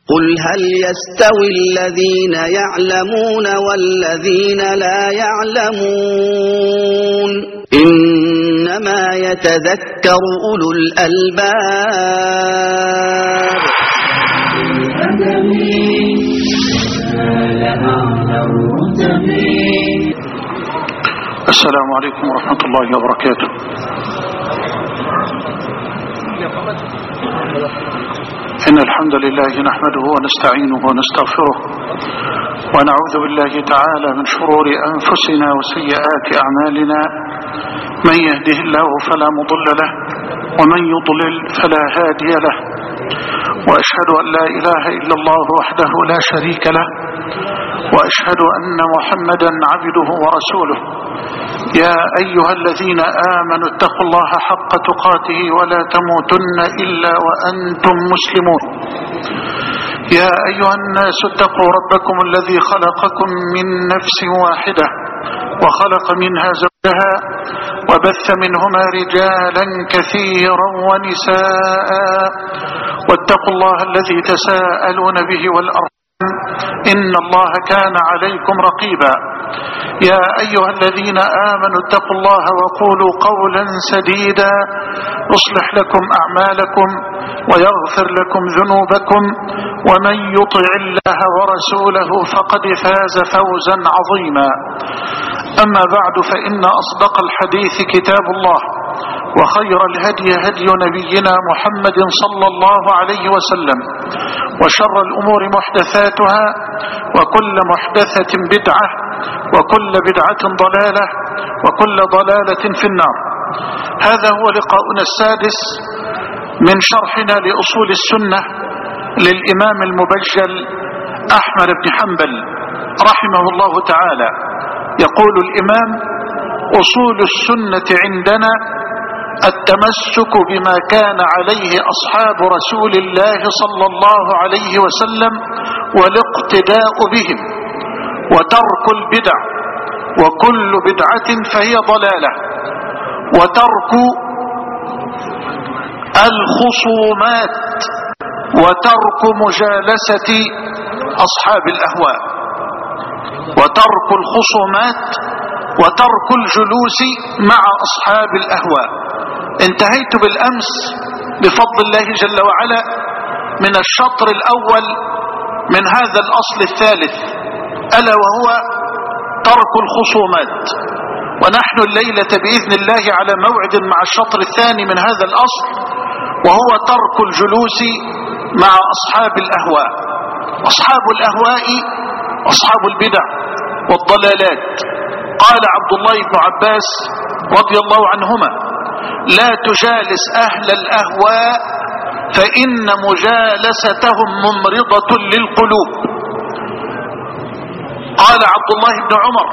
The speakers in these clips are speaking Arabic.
قل هل يستوي الذين يعلمون والذين لا يعلمون إنما يتذكر أولو الألباب. السلام عليكم ورحمة الله وبركاته. إن الحمد لله نحمده ونستعينه ونستغفره ونعوذ بالله تعالى من شرور أنفسنا وسيئات أعمالنا. من يهده الله فلا مضل له ومن يضلل فلا هادي له، وأشهد أن لا إله إلا الله وحده لا شريك له، وأشهد أن محمدا عبده ورسوله. يا أيها الذين آمنوا اتقوا الله حق تقاته ولا تموتن إلا وأنتم مسلمون. يا أيها الناس اتقوا ربكم الذي خلقكم من نفس واحدة وخلق منها زوجها وبث منهما رجالا كثيرا ونساء، واتقوا الله الذي تساءلون به والأرحام إن الله كان عليكم رقيبا. يا أيها الذين آمنوا اتقوا الله وقولوا قولا سديدا يصلح لكم أعمالكم ويغفر لكم ذنوبكم، ومن يطع الله ورسوله فقد فاز فوزا عظيما. أما بعد، فإن أصدق الحديث كتاب الله، وخير الهدي هدي نبينا محمد صلى الله عليه وسلم، وشر الأمور محدثاتها، وكل محدثة بدعة، وكل بدعة ضلالة، وكل ضلالة في النار. هذا هو لقاؤنا السادس من شرحنا لأصول السنة للإمام المبجل أحمد بن حنبل رحمه الله تعالى. يقول الإمام: أصول السنة عندنا التمسك بما كان عليه أصحاب رسول الله صلى الله عليه وسلم والاقتداء بهم، وترك البدع، وكل بدعة فهي ضلالة، وترك الخصومات، وترك مجالسة أصحاب الأهواء، وترك الخصومات، وترك الجلوس مع أصحاب الأهواء. انتهيت بالأمس بفضل الله جل وعلا من الشطر الأول من هذا الأصل الثالث، ألا وهو ترك الخصومات. ونحن الليلة بإذن الله على موعد مع الشطر الثاني من هذا الأصل، وهو ترك الجلوس مع أصحاب الأهواء. أصحاب الأهواء أصحاب البدع والضلالات. قال عبد الله بن عباس رضي الله عنهما: لا تجالس أهل الأهواء فإن مجالستهم ممرضة للقلوب. قال عبد الله بن عمر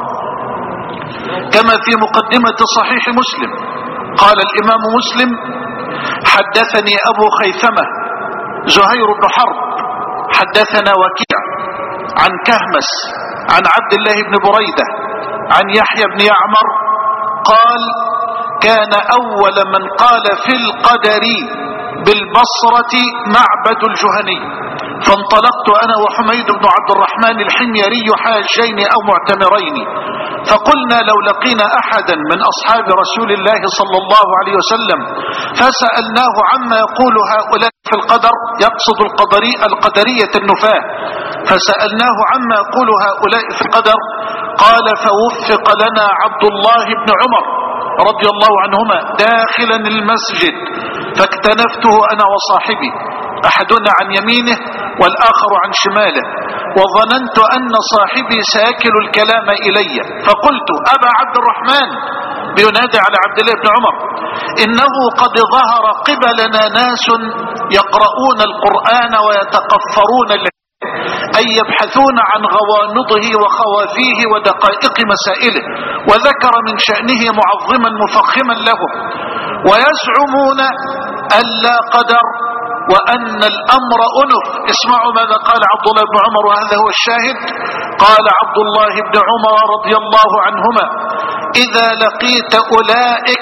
كما في مقدمة صحيح مسلم، قال الإمام مسلم: حدثني أبو خيثمة زهير بن حرب حدثنا وكيع عن كهمس عن عبد الله بن بريدة عن يحيى بن يعمر قال: كان أول من قال في القدر بالبصرة معبد الجهني، فانطلقت أنا وحميد بن عبد الرحمن الحميري حاجين أو معتمرين، فقلنا لو لقينا أحدا من أصحاب رسول الله صلى الله عليه وسلم فسألناه عما يقول هؤلاء في القدر، يقصد القدرية النفاة، فسألناه عما يقول هؤلاء في القدر، قال: فوفق لنا عبد الله بن عمر رضي الله عنهما داخلا المسجد، فاكتنفته أنا وصاحبي، أحدنا عن يمينه والآخر عن شماله، وظننت أن صاحبي سيكل الكلام إلي، فقلت: أبا عبد الرحمن، بينادي على عبد الله بن عمر، إنه قد ظهر قبلنا ناس يقرؤون القرآن ويتقفرون أي يبحثون عن غوامضه وخوافيه ودقائق مسائله، وذكر من شأنه معظما مفخما لهم، ويزعمون أن لا قدر وأن الأمر أنف. اسمعوا ماذا قال عبد الله بن عمر، وهذا هو الشاهد. قال عبد الله بن عمر رضي الله عنهما: إذا لقيت أولئك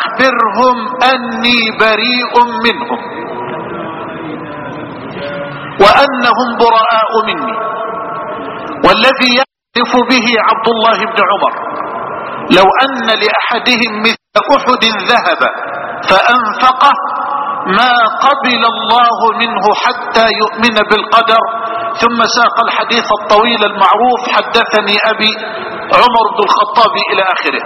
فأخبرهم أني بريء منهم. وأنهم براء مني. والذي يعرف به عبد الله بن عمر لو أن لأحدهم مثل أحد ذهب فأنفقه ما قبل الله منه حتى يؤمن بالقدر. ثم ساق الحديث الطويل المعروف: حدثني أبي عمر بن الخطاب إلى آخره.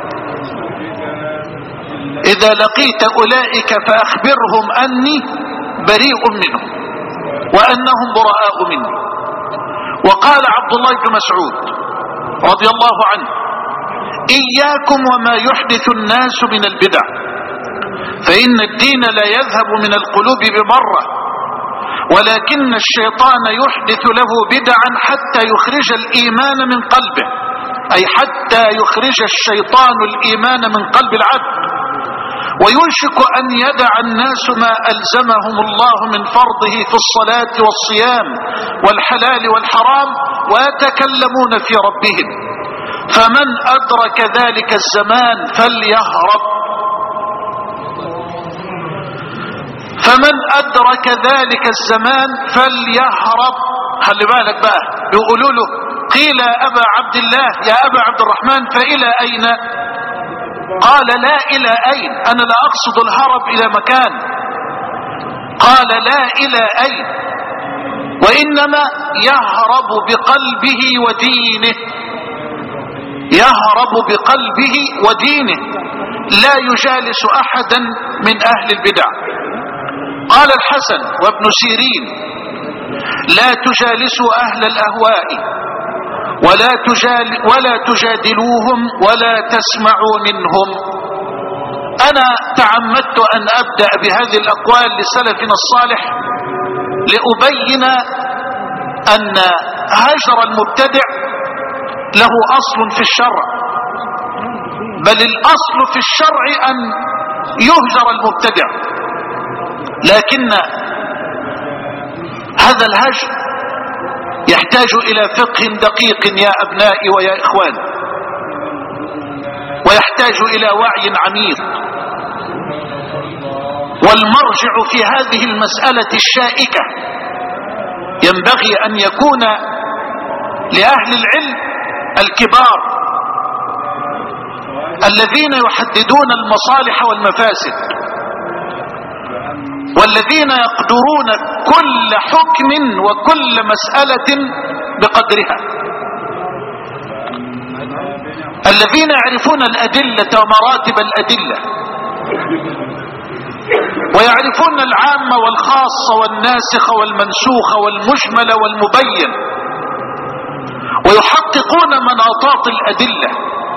إذا لقيت أولئك فأخبرهم أني بريء منهم وأنهم براء مني. وقال عبد الله بن مسعود رضي الله عنه: إياكم وما يحدث الناس من البدع، فإن الدين لا يذهب من القلوب بمرة، ولكن الشيطان يحدث له بدعا حتى يخرج الإيمان من قلبه، أي حتى يخرج الشيطان الإيمان من قلب العبد. ويوشك أن يدع الناس ما ألزمهم الله من فرضه في الصلاة والصيام والحلال والحرام ويتكلمون في ربهم. فمن أدرك ذلك الزمان فليهرب، فمن أدرك ذلك الزمان فليهرب. خلي بالك بقى، بيقولوا له: قيل يا أبا عبد الله، يا أبا عبد الرحمن، فإلى أين؟ قال: لا إلى أين، أنا لا أقصد الهرب إلى مكان. قال: لا إلى أين، وإنما يهرب بقلبه ودينه، يهرب بقلبه ودينه، لا يجالس أحدا من أهل البدع. قال الحسن وابن سيرين: لا تجالسوا أهل الأهواء ولا تجادلوهم ولا تسمعوا منهم. أنا تعمدت أن أبدأ بهذه الأقوال لسلفنا الصالح لأبين أن هجر المبتدع له أصل في الشرع، بل الأصل في الشرع أن يهجر المبتدع، لكن هذا الهجر يحتاج إلى فقه دقيق يا أبنائي ويا إخوان، ويحتاج إلى وعي عميق. والمرجع في هذه المسألة الشائكة ينبغي أن يكون لأهل العلم الكبار الذين يحددون المصالح والمفاسد، والذين يقدرون كل حكم وكل مسألة بقدرها، الذين يعرفون الأدلة ومراتب الأدلة، ويعرفون العام والخاص والناسخ والمنسوخ والمجمل والمبين، ويحققون مناطات الأدلة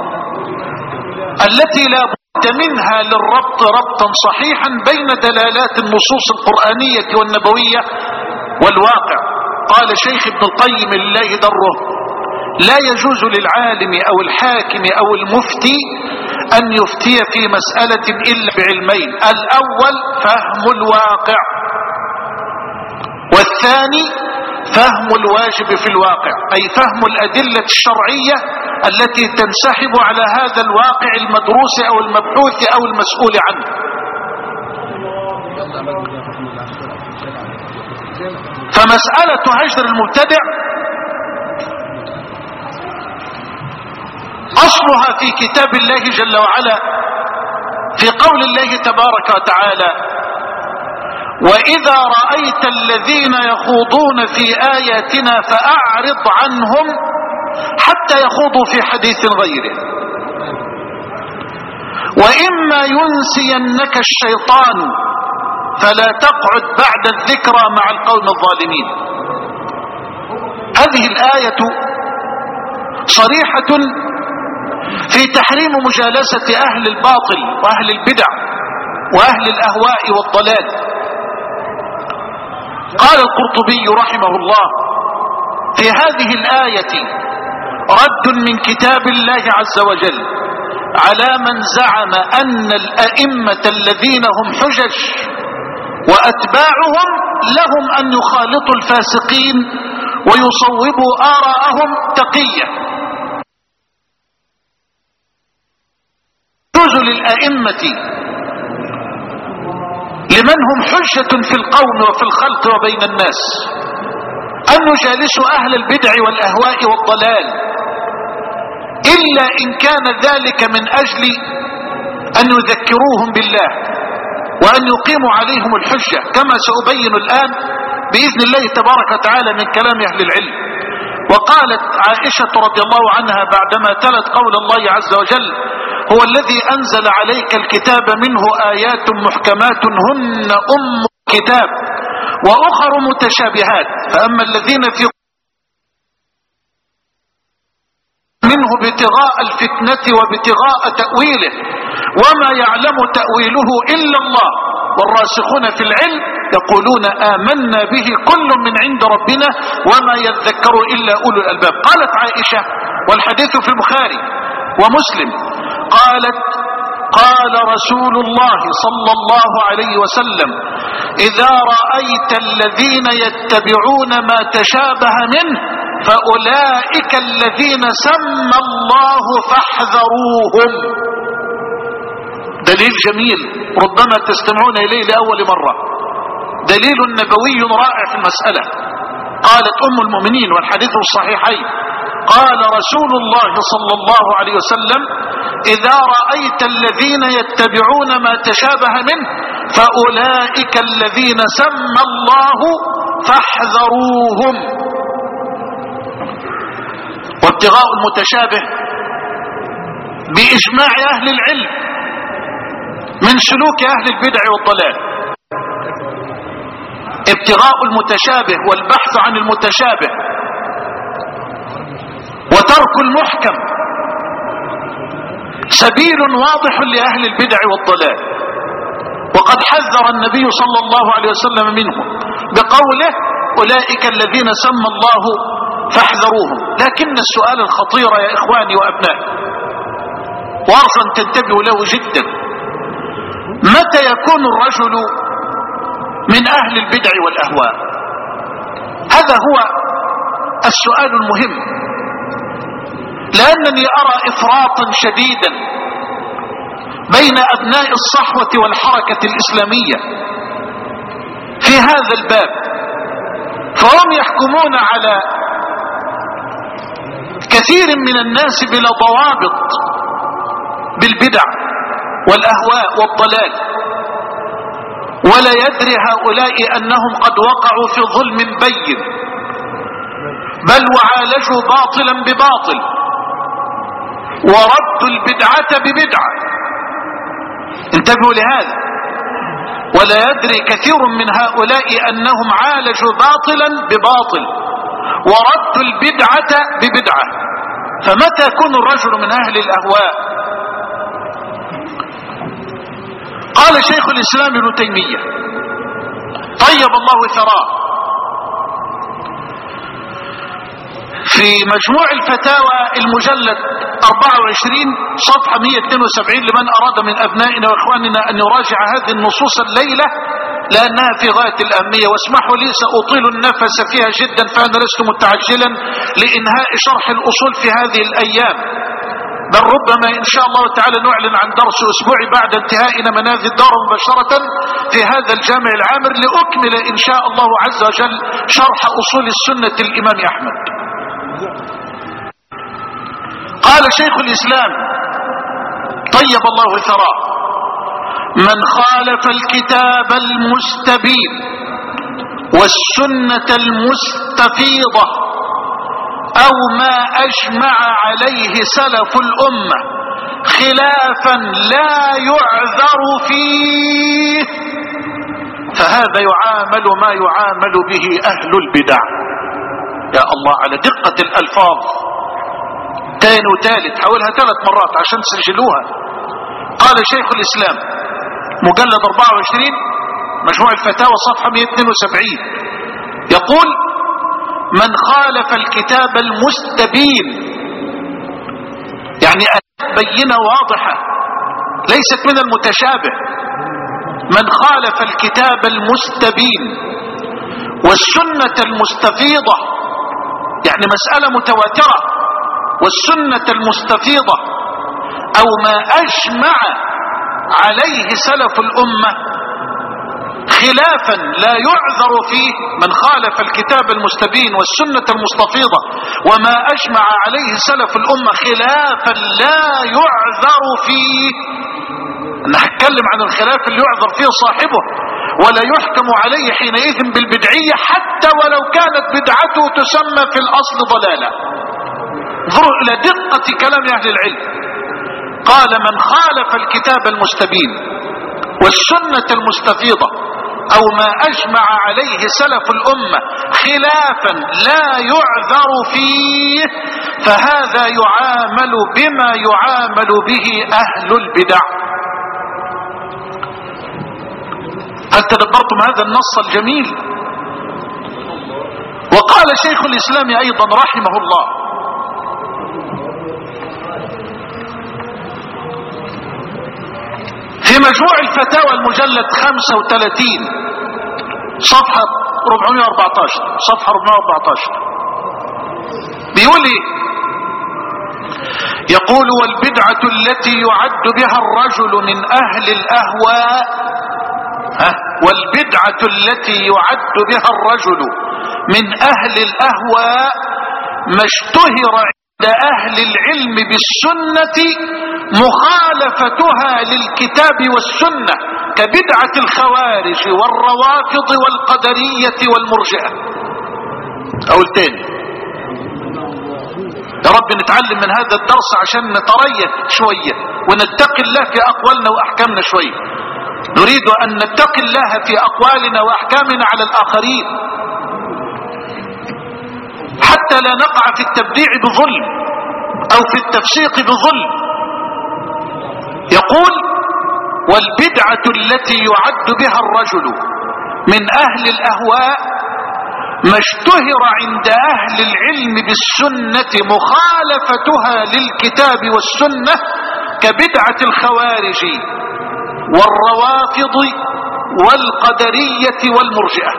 التي لا بد منها للربط ربطا صحيحا بين دلالات النصوص القرآنية والنبوية والواقع. قال شيخ ابن القيم لله دره: لا يجوز للعالم أو الحاكم أو المفتي أن يفتي في مسألة إلا بعلمين: الأول فهم الواقع، والثاني فهم الواجب في الواقع، أي فهم الأدلة الشرعية التي تنسحب على هذا الواقع المدروس أو المبحوث أو المسؤول عنه. فمسألة هجر المبتدع أصلها في كتاب الله جل وعلا في قول الله تبارك وتعالى: وإذا رأيت الذين يخوضون في آياتنا فأعرض عنهم حتى يخوضوا في حديث غيره، وإما ينسينك الشيطان فلا تقعد بعد الذكرى مع القوم الظالمين. هذه الآية صريحة في تحريم مجالسة أهل الباطل وأهل البدع وأهل الأهواء والضلال. قال القرطبي رحمه الله في هذه الآية: رد من كتاب الله عز وجل على من زعم أن الأئمة الذين هم حجج وأتباعهم لهم أن يخالطوا الفاسقين ويصوبوا آراءهم تقية. يجوز للأئمة لمن هم حجة في القوم وفي الخلق وبين الناس أن يجالسوا أهل البدع والأهواء والضلال، إلا إن كان ذلك من أجل أن يذكروهم بالله وأن يقيموا عليهم الحجة، كما سأبين الآن بإذن الله تبارك وتعالى من كلام أهل العلم. وقالت عائشة رضي الله عنها بعدما تلت قول الله عز وجل: هو الذي أنزل عليك الكتاب منه آيات محكمات هن أم الكتاب وأخر متشابهات، فأما الذين في منه ابتغاء الفتنة وابتغاء تأويله وما يعلم تأويله إلا الله والراسخون في العلم يقولون آمنا به كل من عند ربنا وما يذكر إلا أولو الألباب. قالت عائشة والحديث في البخاري ومسلم قالت: قال رسول الله صلى الله عليه وسلم: إذا رأيت الذين يتبعون ما تشابه منه فأولئك الذين سمى الله فاحذروهم. دليل جميل ربما تستمعون إليه لأول مرة، دليل نبوي رائع في المسألة. قالت أم المؤمنين والحديث الصحيحين: قال رسول الله صلى الله عليه وسلم: إذا رأيت الذين يتبعون ما تشابه منه فأولئك الذين سمى الله فاحذروهم. وابتغاء المتشابه بإجماع أهل العلم من سلوك أهل البدع والضلال. ابتغاء المتشابه والبحث عن المتشابه وترك المحكم سبيل واضح لأهل البدع والضلال، وقد حذر النبي صلى الله عليه وسلم منه بقوله: أولئك الذين سمى الله فاحذروهم. لكن السؤال الخطير يا إخواني وأبنائي وأرجو أن تنتبهوا له جدا: متى يكون الرجل من أهل البدع والأهواء؟ هذا هو السؤال المهم، لأنني أرى إفراطا شديدا بين أبناء الصحوة والحركة الإسلامية في هذا الباب، فهم يحكمون على كثير من الناس بلا ضوابط بالبدع والأهواء والضلال، ولا يدري هؤلاء أنهم قد وقعوا في ظلم بين، بل وعالجوا باطلا بباطل وردوا البدعة ببدعة. انتبهوا لهذا. ولا يدري كثير من هؤلاء أنهم عالجوا باطلا بباطل وردوا البدعة ببدعة. فمتى يكون الرجل من أهل الأهواء؟ قال شيخ الإسلام ابن تيمية طيب الله ثراه في مجموع الفتاوى المجلد 24 صفحة 172 لمن أراد من أبنائنا وإخواننا أن يراجع هذه النصوص الليلة لأنها في غاية الأهمية. واسمحوا لي سأطيل النفس فيها جدا، فأنا لست متعجلا لإنهاء شرح الأصول في هذه الأيام، بل ربما إن شاء الله تعالى نعلن عن درس أسبوعي بعد انتهائنا من هذه الدورة مباشرة في هذا الجامع العامر لأكمل إن شاء الله عز وجل شرح أصول السنة الإمام أحمد. قال شيخ الإسلام طيب الله ثراه: من خالف الكتاب المستبين والسنة المستفيضة أو ما أجمع عليه سلف الأمة خلافا لا يعذر فيه فهذا يعامل ما يعامل به أهل البدع. يا الله على دقة الألفاظ، تاني وتالت، حاولها 3 مرات عشان تسجلوها. قال شيخ الإسلام مجلد 24 مجموع الفتاوى صفحة 172 يقول: من خالف الكتاب المستبين، يعني بينة واضحة ليست من المتشابه، من خالف الكتاب المستبين والسنة المستفيضة، يعني مسألة متواترة، والسنة المستفيضة أو ما أجمع عليه سلف الأمة خلافا لا يعذر فيه، من خالف الكتاب المستبين والسنة المستفيضة وما أجمع عليه سلف الأمة خلافا لا يعذر فيه. أنا هتكلم عن الخلاف اللي يعذر فيه صاحبه ولا يحكم عليه حينئذ بالبدعية حتى ولو كانت بدعته تسمى في الأصل ضلالة. انظروا إلى دقة كلام أهل العلم. قال من خالف الكتاب المستبين والسنة المستفيضة أو ما أجمع عليه سلف الأمة خلافا لا يعذر فيه فهذا يعامل بما يعامل به أهل البدع. هل تدبرتم هذا النص الجميل؟ وقال شيخ الإسلام أيضا رحمه الله في مجموع الفتاوى المجلد 35 صفحة 414 صفحة 414 بيقول ايه؟ يقول والبدعة التي يعد بها الرجل من أهل الأهواء والبدعة التي يعد بها الرجل من أهل الأهواء ما اشتهر عند أهل العلم بالسنة مخالفتها للكتاب والسنة كبدعة الخوارج والروافض والقدرية والمرجئة. أقول تاني يا رب نتعلم من هذا الدرس عشان نتريث شوية ونتقي الله في أقوالنا وأحكامنا شوية. نريد أن نتقي الله في أقوالنا وأحكامنا على الآخرين حتى لا نقع في التبديع بظلم أو في التفسيق بظلم. يقول والبدعة التي يعد بها الرجل من أهل الأهواء ما اشتهر عند أهل العلم بالسنة مخالفتها للكتاب والسنة كبدعة الخوارج والروافض والقدرية والمرجئة.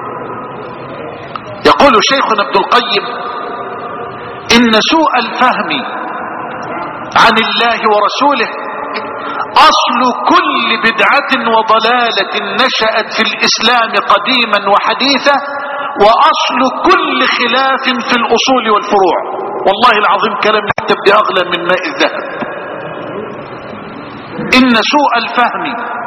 يقول شيخنا ابن القيم إن سوء الفهم عن الله ورسوله أصل كل بدعة وضلالة نشأت في الإسلام قديما وحديثا وأصل كل خلاف في الأصول والفروع. والله العظيم كلام يكتب بأغلى من ماء الذهب. إن سوء الفهم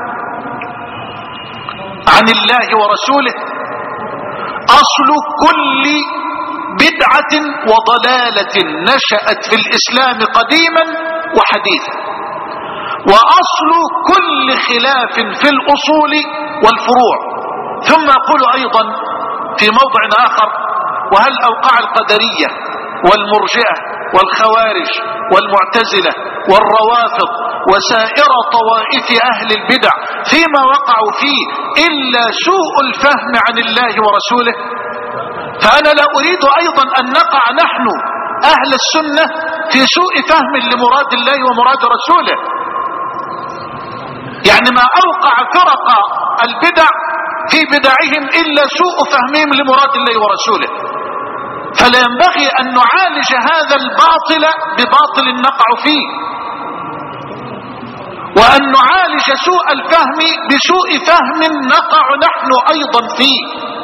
عن الله ورسوله أصل كل بدعة وضلالة نشأت في الإسلام قديما وحديثا وأصل كل خلاف في الأصول والفروع. ثم يقول أيضا في موضع آخر وهل أوقع القدرية والمرجئة والخوارج والمعتزلة والروافض وسائر طوائف أهل البدع فيما وقعوا فيه إلا سوء الفهم عن الله ورسوله؟ فأنا لا أريد أيضا أن نقع نحن أهل السنة في سوء فهم لمراد الله ومراد رسوله. يعني ما أوقع فرق البدع في بدعهم إلا سوء فهمهم لمراد الله ورسوله. فلا ينبغي أن نعالج هذا الباطل بباطل نقع فيه وأن نعالج سوء الفهم بسوء فهم نقع نحن أيضا فيه.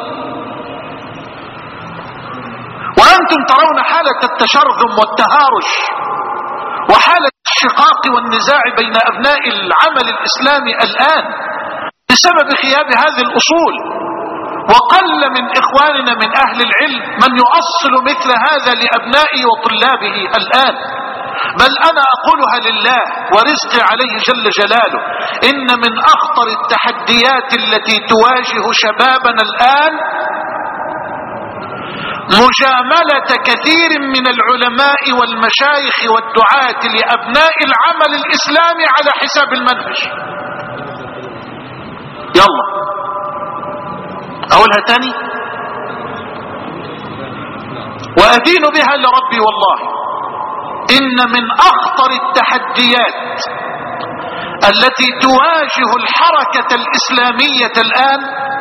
وأنتم ترون حالة التشرذم والتهارج وحالة الشقاق والنزاع بين أبناء العمل الإسلامي الآن بسبب غياب هذه الأصول. وقل من إخواننا من أهل العلم من يؤصل مثل هذا لأبنائه وطلابه الآن. بل أنا أقولها لله ورزقي عليه جل جلاله إن من أخطر التحديات التي تواجه شبابنا الآن مجاملة كثير من العلماء والمشايخ والدعاة لأبناء العمل الإسلامي على حساب المنهج. يلا أقولها تاني وأدين بها لربي والله إن من أخطر التحديات التي تواجه الحركة الإسلامية الآن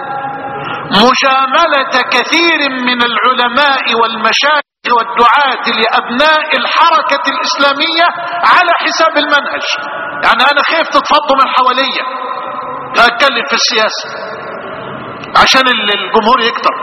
مجاملة كثير من العلماء والمشايخ والدعاة لأبناء الحركة الإسلامية على حساب المنهج. يعني أنا خايف تتفضوا من حواليا أتكلم في السياسة عشان الجمهور يكتر،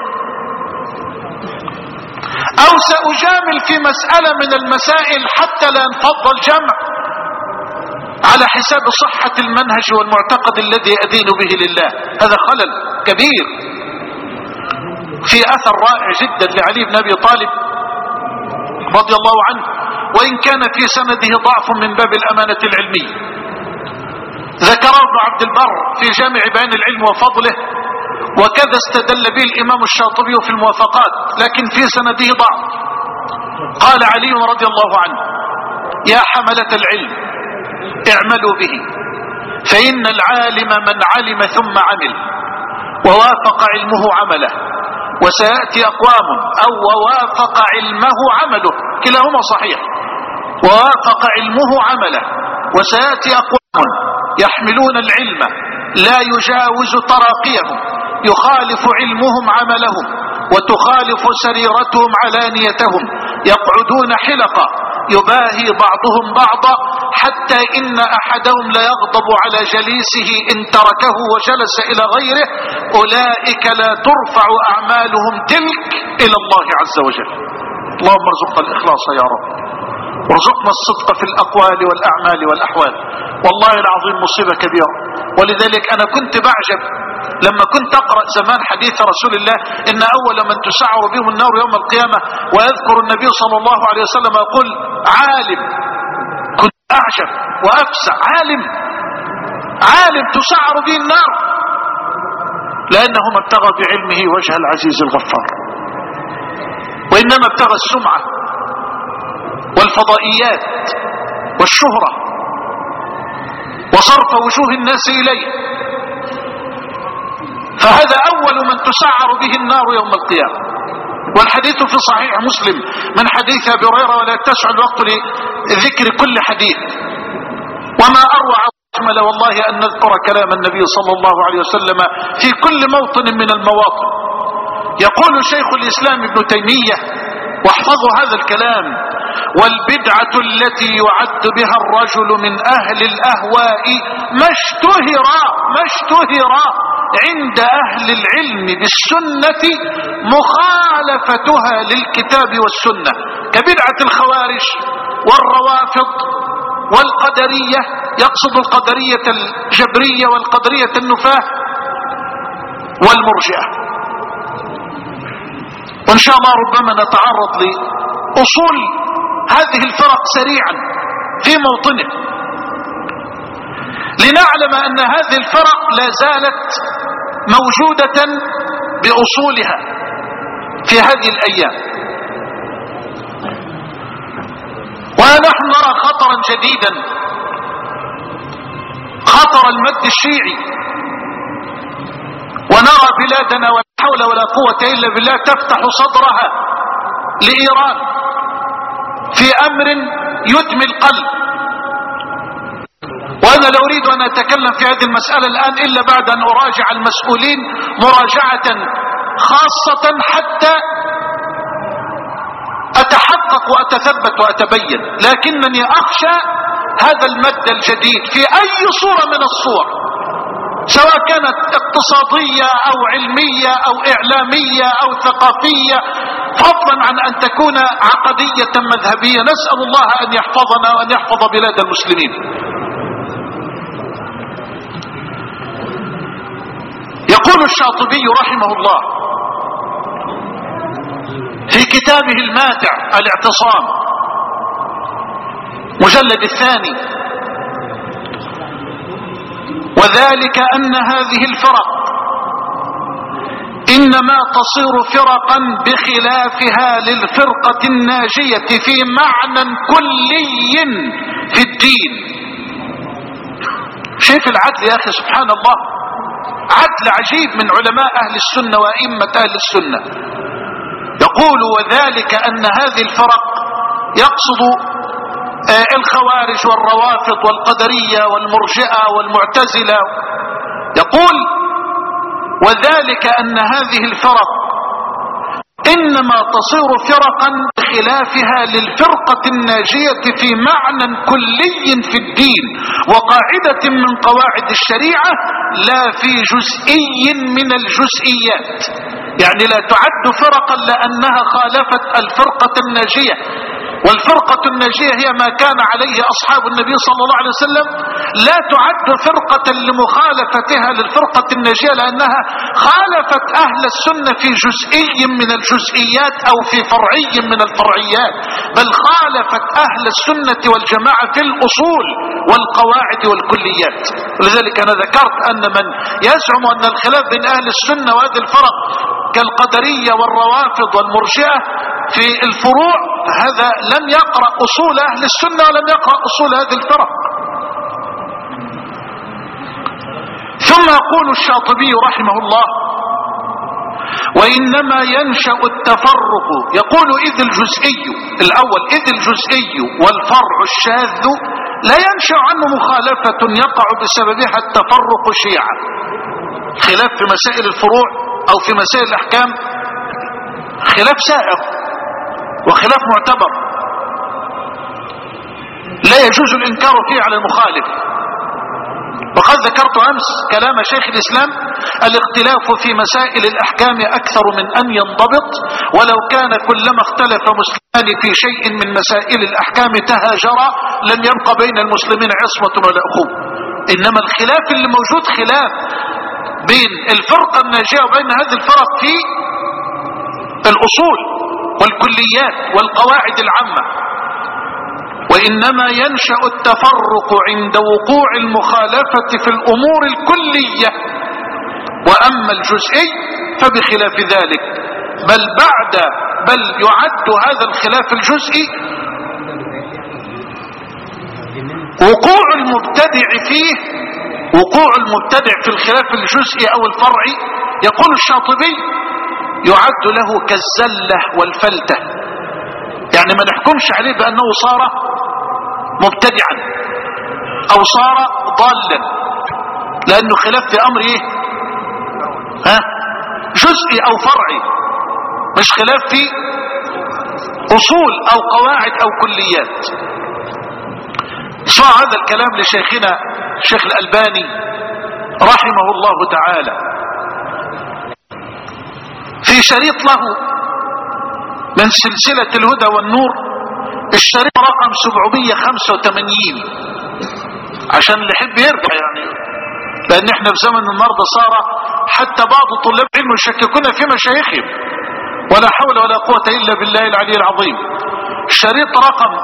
او سأجامل في مسألة من المسائل حتى لا ينفض الجمع على حساب صحة المنهج والمعتقد الذي أدين به لله. هذا خلل كبير. في أثر رائع جدا لعلي بن أبي طالب رضي الله عنه، وإن كان في سنده ضعف من باب الأمانة العلمية، ذكره ابن عبد البر في جامع بيان العلم وفضله، وكذا استدل به الإمام الشاطبي في الموافقات، لكن في سنده ضعف. قال علي رضي الله عنه: يا حملة العلم اعملوا به، فإن العالم من علم ثم عمل ووافق علمه عمله، وسيأتي أقوام أو ووافق علمه عمله، كلاهما صحيح، ووافق علمه عمله، وسيأتي أقوام يحملون العلم لا يجاوز تراقيهم، يخالف علمهم عملهم، وتخالف سريرتهم علانيتهم، يقعدون حلقة يباهي بعضهم بعضا، حتى إن أحدهم ليغضب على جليسه إن تركه وجلس إلى غيره. أولئك لا ترفع أعمالهم تلك إلى الله عز وجل. اللهم ارزقنا الإخلاص يا رب، وارزقنا الصدق في الأقوال والأعمال والأحوال. والله العظيم مصيبة كبيرة. ولذلك أنا كنت بعجب لما كنت أقرأ زمان حديث رسول الله: إن أول من تسعر بهم النار يوم القيامة، ويذكر النبي صلى الله عليه وسلم يقول: عالم. كنت أعجب وأفسع، عالم تسعر به النار، لأنه ما ابتغى بعلمه وجه العزيز الغفار، وإنما ابتغى السمعة والفضائيات والشهرة وصرف وجوه الناس إليه. فهذا أول من تسعر به النار يوم القيامة. والحديث في صحيح مسلم من حديث أبي هريرة، ولا يتسع الوقت لذكر كل حديث. وما أروع وأجمل والله أن نذكر كلام النبي صلى الله عليه وسلم في كل موطن من المواطن. يقول شيخ الإسلام ابن تيمية، واحفظوا هذا الكلام: والبدعة التي يعد بها الرجل من أهل الأهواء ما اشتهر عند أهل العلم بالسنة مخالفتها للكتاب والسنة، كبدعة الخوارج والروافض والقدرية، يقصد القدرية الجبرية والقدرية النفاة والمرجئة. وإن شاء الله ربما نتعرض لأصول هذه الفرق سريعا في موطنه، لنعلم أن هذه الفرق لا زالت موجودة بأصولها في هذه الأيام. ونحن نرى خطرا جديدا، خطر المد الشيعي، ونرى بلادنا ولا حول ولا قوة إلا بالله تفتح صدرها لإيران في أمر يدمي القلب. وأنا لا أريد أن أتكلم في هذه المسألة الآن إلا بعد أن أراجع المسؤولين مراجعة خاصة حتى أتحقق وأتثبت وأتبين. لكنني أخشى هذا المد الجديد في أي صورة من الصور، سواء كانت اقتصادية أو علمية أو إعلامية أو ثقافية، فضلا عن أن تكون عقدية مذهبية. نسأل الله أن يحفظنا وأن يحفظ بلاد المسلمين. يقول الشاطبي رحمه الله في كتابه الماتع الاعتصام مجلد 2: وذلك أن هذه الفرق إنما تصير فرقا بخلافها للفرقة الناجية في معنى كلي في الدين. شايف العدل يا أخي؟ سبحان الله، عدل عجيب من علماء أهل السنة وأئمة أهل السنة. يقول: وذلك أن هذه الفرق، يقصد الخوارج والروافض والقدرية والمرجئة والمعتزلة، يقول: وذلك أن هذه الفرق إنما تصير فرقا خلافها للفرقة الناجية في معنى كلي في الدين وقاعدة من قواعد الشريعة لا في جزئي من الجزئيات. يعني لا تعد فرقا لأنها خالفت الفرقة الناجية، والفرقة الناجية هي ما كان عليه أصحاب النبي صلى الله عليه وسلم. لا تعد فرقة لمخالفتها للفرقة الناجية لأنها خالفت أهل السنة في جزئي من الجزئيات أو في فرعي من الفرعيات، بل خالفت أهل السنة والجماعة في الأصول والقواعد والكليات. ولذلك أنا ذكرت أن من يزعم أن الخلاف بين أهل السنة وهذه الفرق كالقدرية والروافض والمرجئة في الفروع، هذا لم يقرأ أصول أهل السنة ولم يقرأ أصول هذه الفرق. ثم يقول الشاطبي رحمه الله: وإنما ينشأ التفرق، يقول إذ الجزئي الأول، إذ الجزئي والفرع الشاذ لا ينشأ عنه مخالفة يقع بسببها التفرق شيعا. خلاف في مسائل الفروع أو في مسائل الأحكام خلاف سائغ وخلاف معتبر لا يجوز الإنكار فيه على المخالف. وقد ذكرت أمس كلام شيخ الإسلام: الاختلاف في مسائل الأحكام أكثر من أن ينضبط، ولو كان كلما اختلف مسلمان في شيء من مسائل الأحكام تهاجرا لن يبقى بين المسلمين عصمة ولا أخوة. إنما الخلاف اللي موجود خلاف بين الفرقة الناجية وبين هذه الفرق في الأصول والكليات والقواعد العامة. وإنما ينشأ التفرق عند وقوع المخالفة في الأمور الكلية، وأما الجزئي فبخلاف ذلك، بل يعد هذا الخلاف الجزئي وقوع المبتدع في الخلاف الجزئي أو الفرعي. يقول الشاطبي: يعد له كالزلة والفلتة، يعني ما نحكمش عليه بأنه صار مبتدعا أو صار ضالا، لأنه خلاف في أمر إيه؟ جزئي أو فرعي، مش خلاف في أصول أو قواعد أو كليات. صار هذا الكلام لشيخنا الشيخ الألباني رحمه الله تعالى في شريط له من سلسلة الهدى والنور، الشريط رقم 785، عشان اللي يحب يرجع يعني، لأن احنا في زمن النهارده صار حتى بعض طلاب العلم يشككون في مشايخهم، ولا حول ولا قوة إلا بالله العلي العظيم. الشريط رقم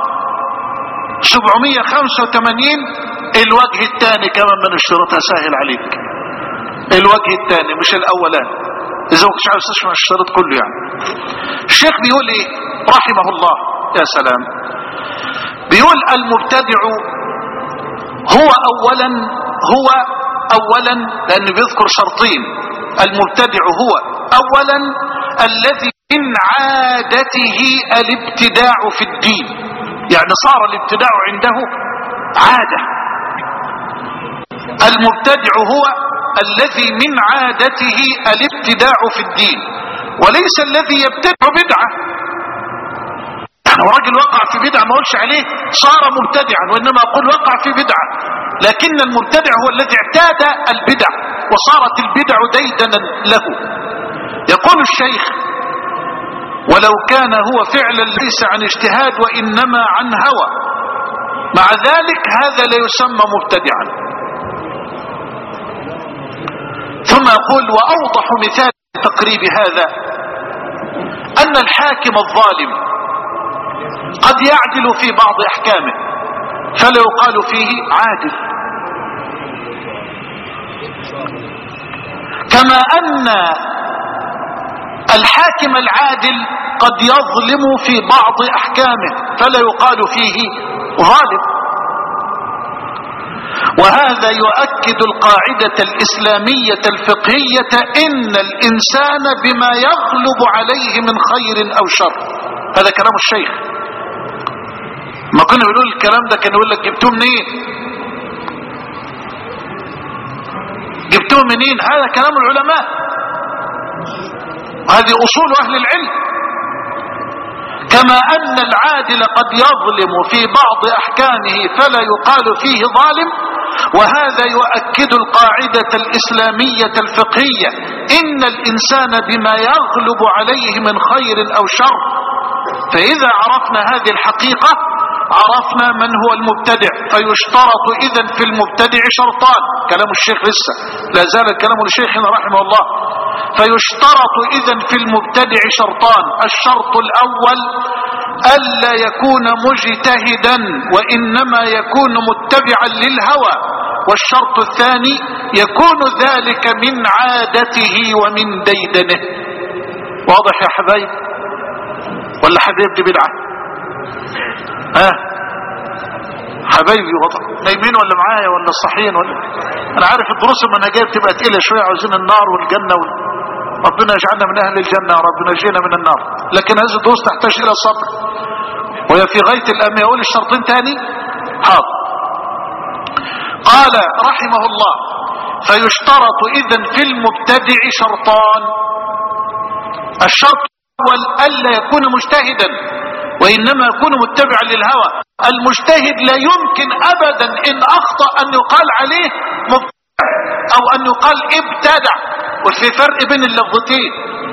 785 الوجه الثاني كمان من الشريط، أسهل عليك، الوجه الثاني مش الأولان، إذا ما كنتش عاوز تسمع الشريط كله يعني. الشيخ بيقول إيه رحمه الله؟ يا سلام، بيقول: المبتدع هو أولا لأنه بيذكر شرطين. المبتدع هو أولا الذي من عادته الابتداع في الدين، يعني صار الابتداع عنده عادة. المبتدع هو الذي من عادته الابتداع في الدين، وليس الذي يبتدع بدعة. يعني راجل وقع في بدعة ما اقولش عليه صار مبتدعا، وإنما أقول وقع في بدعة. لكن المبتدع هو الذي اعتاد البدع وصارت البدع ديدنا له. يقول الشيخ: ولو كان هو فعلا ليس عن اجتهاد وإنما عن هوى، مع ذلك هذا لا يسمى مبتدعا. ثم يقول: وأوضح مثال تقريب هذا أن الحاكم الظالم قد يعدل في بعض أحكامه فلا يقال فيه عادل، كما أن الحاكم العادل قد يظلم في بعض أحكامه فلا يقال فيه ظالم. وهذا يؤكد القاعدة الإسلامية الفقهية: إن الإنسان بما يغلب عليه من خير أو شر. هذا كلام الشيخ. ما كنا بنقول الكلام ده كان يقول لك: جبتوه منين؟ جبتوه منين؟ هذا كلام العلماء، هذه أصول أهل العلم. كما أن العادل قد يظلم في بعض أحكامه فلا يقال فيه ظالم، وهذا يؤكد القاعدة الإسلامية الفقهية: إن الإنسان بما يغلب عليه من خير أو شر. فإذا عرفنا هذه الحقيقة عرفنا من هو المبتدع. فيشترط إذن في المبتدع شرطان، كلام الشيخ لسه لا زال كلام لشيخنا رحمه الله. فيشترط إذن في المبتدع شرطان: الشرط الأول ألا يكون مجتهدا وإنما يكون متبعا للهوى، والشرط الثاني يكون ذلك من عادته ومن ديدنه. واضح يا حبايب ولا حبايب دي بدعة؟ حبايبي وضع نايمين ولا معايا ولا صحيين ولا؟ انا عارف الدروس المنهجيه بتبقى تقيله شويه، عاوزين النار والجنه ربنا يجعلنا من اهل الجنه، ربنا يجينا من النار. لكن هذه الدروس تحتاج الى صبر، وهي في غايه الاهميه. اقول الشرطين تاني؟ حاضر. قال رحمه الله: فيشترط اذن في المبتدع شرطان: الشرط الاول الا يكون مجتهدا وإنما يكون متبعا للهوى. المجتهد لا يمكن أبدا إن أخطأ أن يقال عليه مبتدع أو أن يقال ابتدع، وفي فرق بين اللفظتين.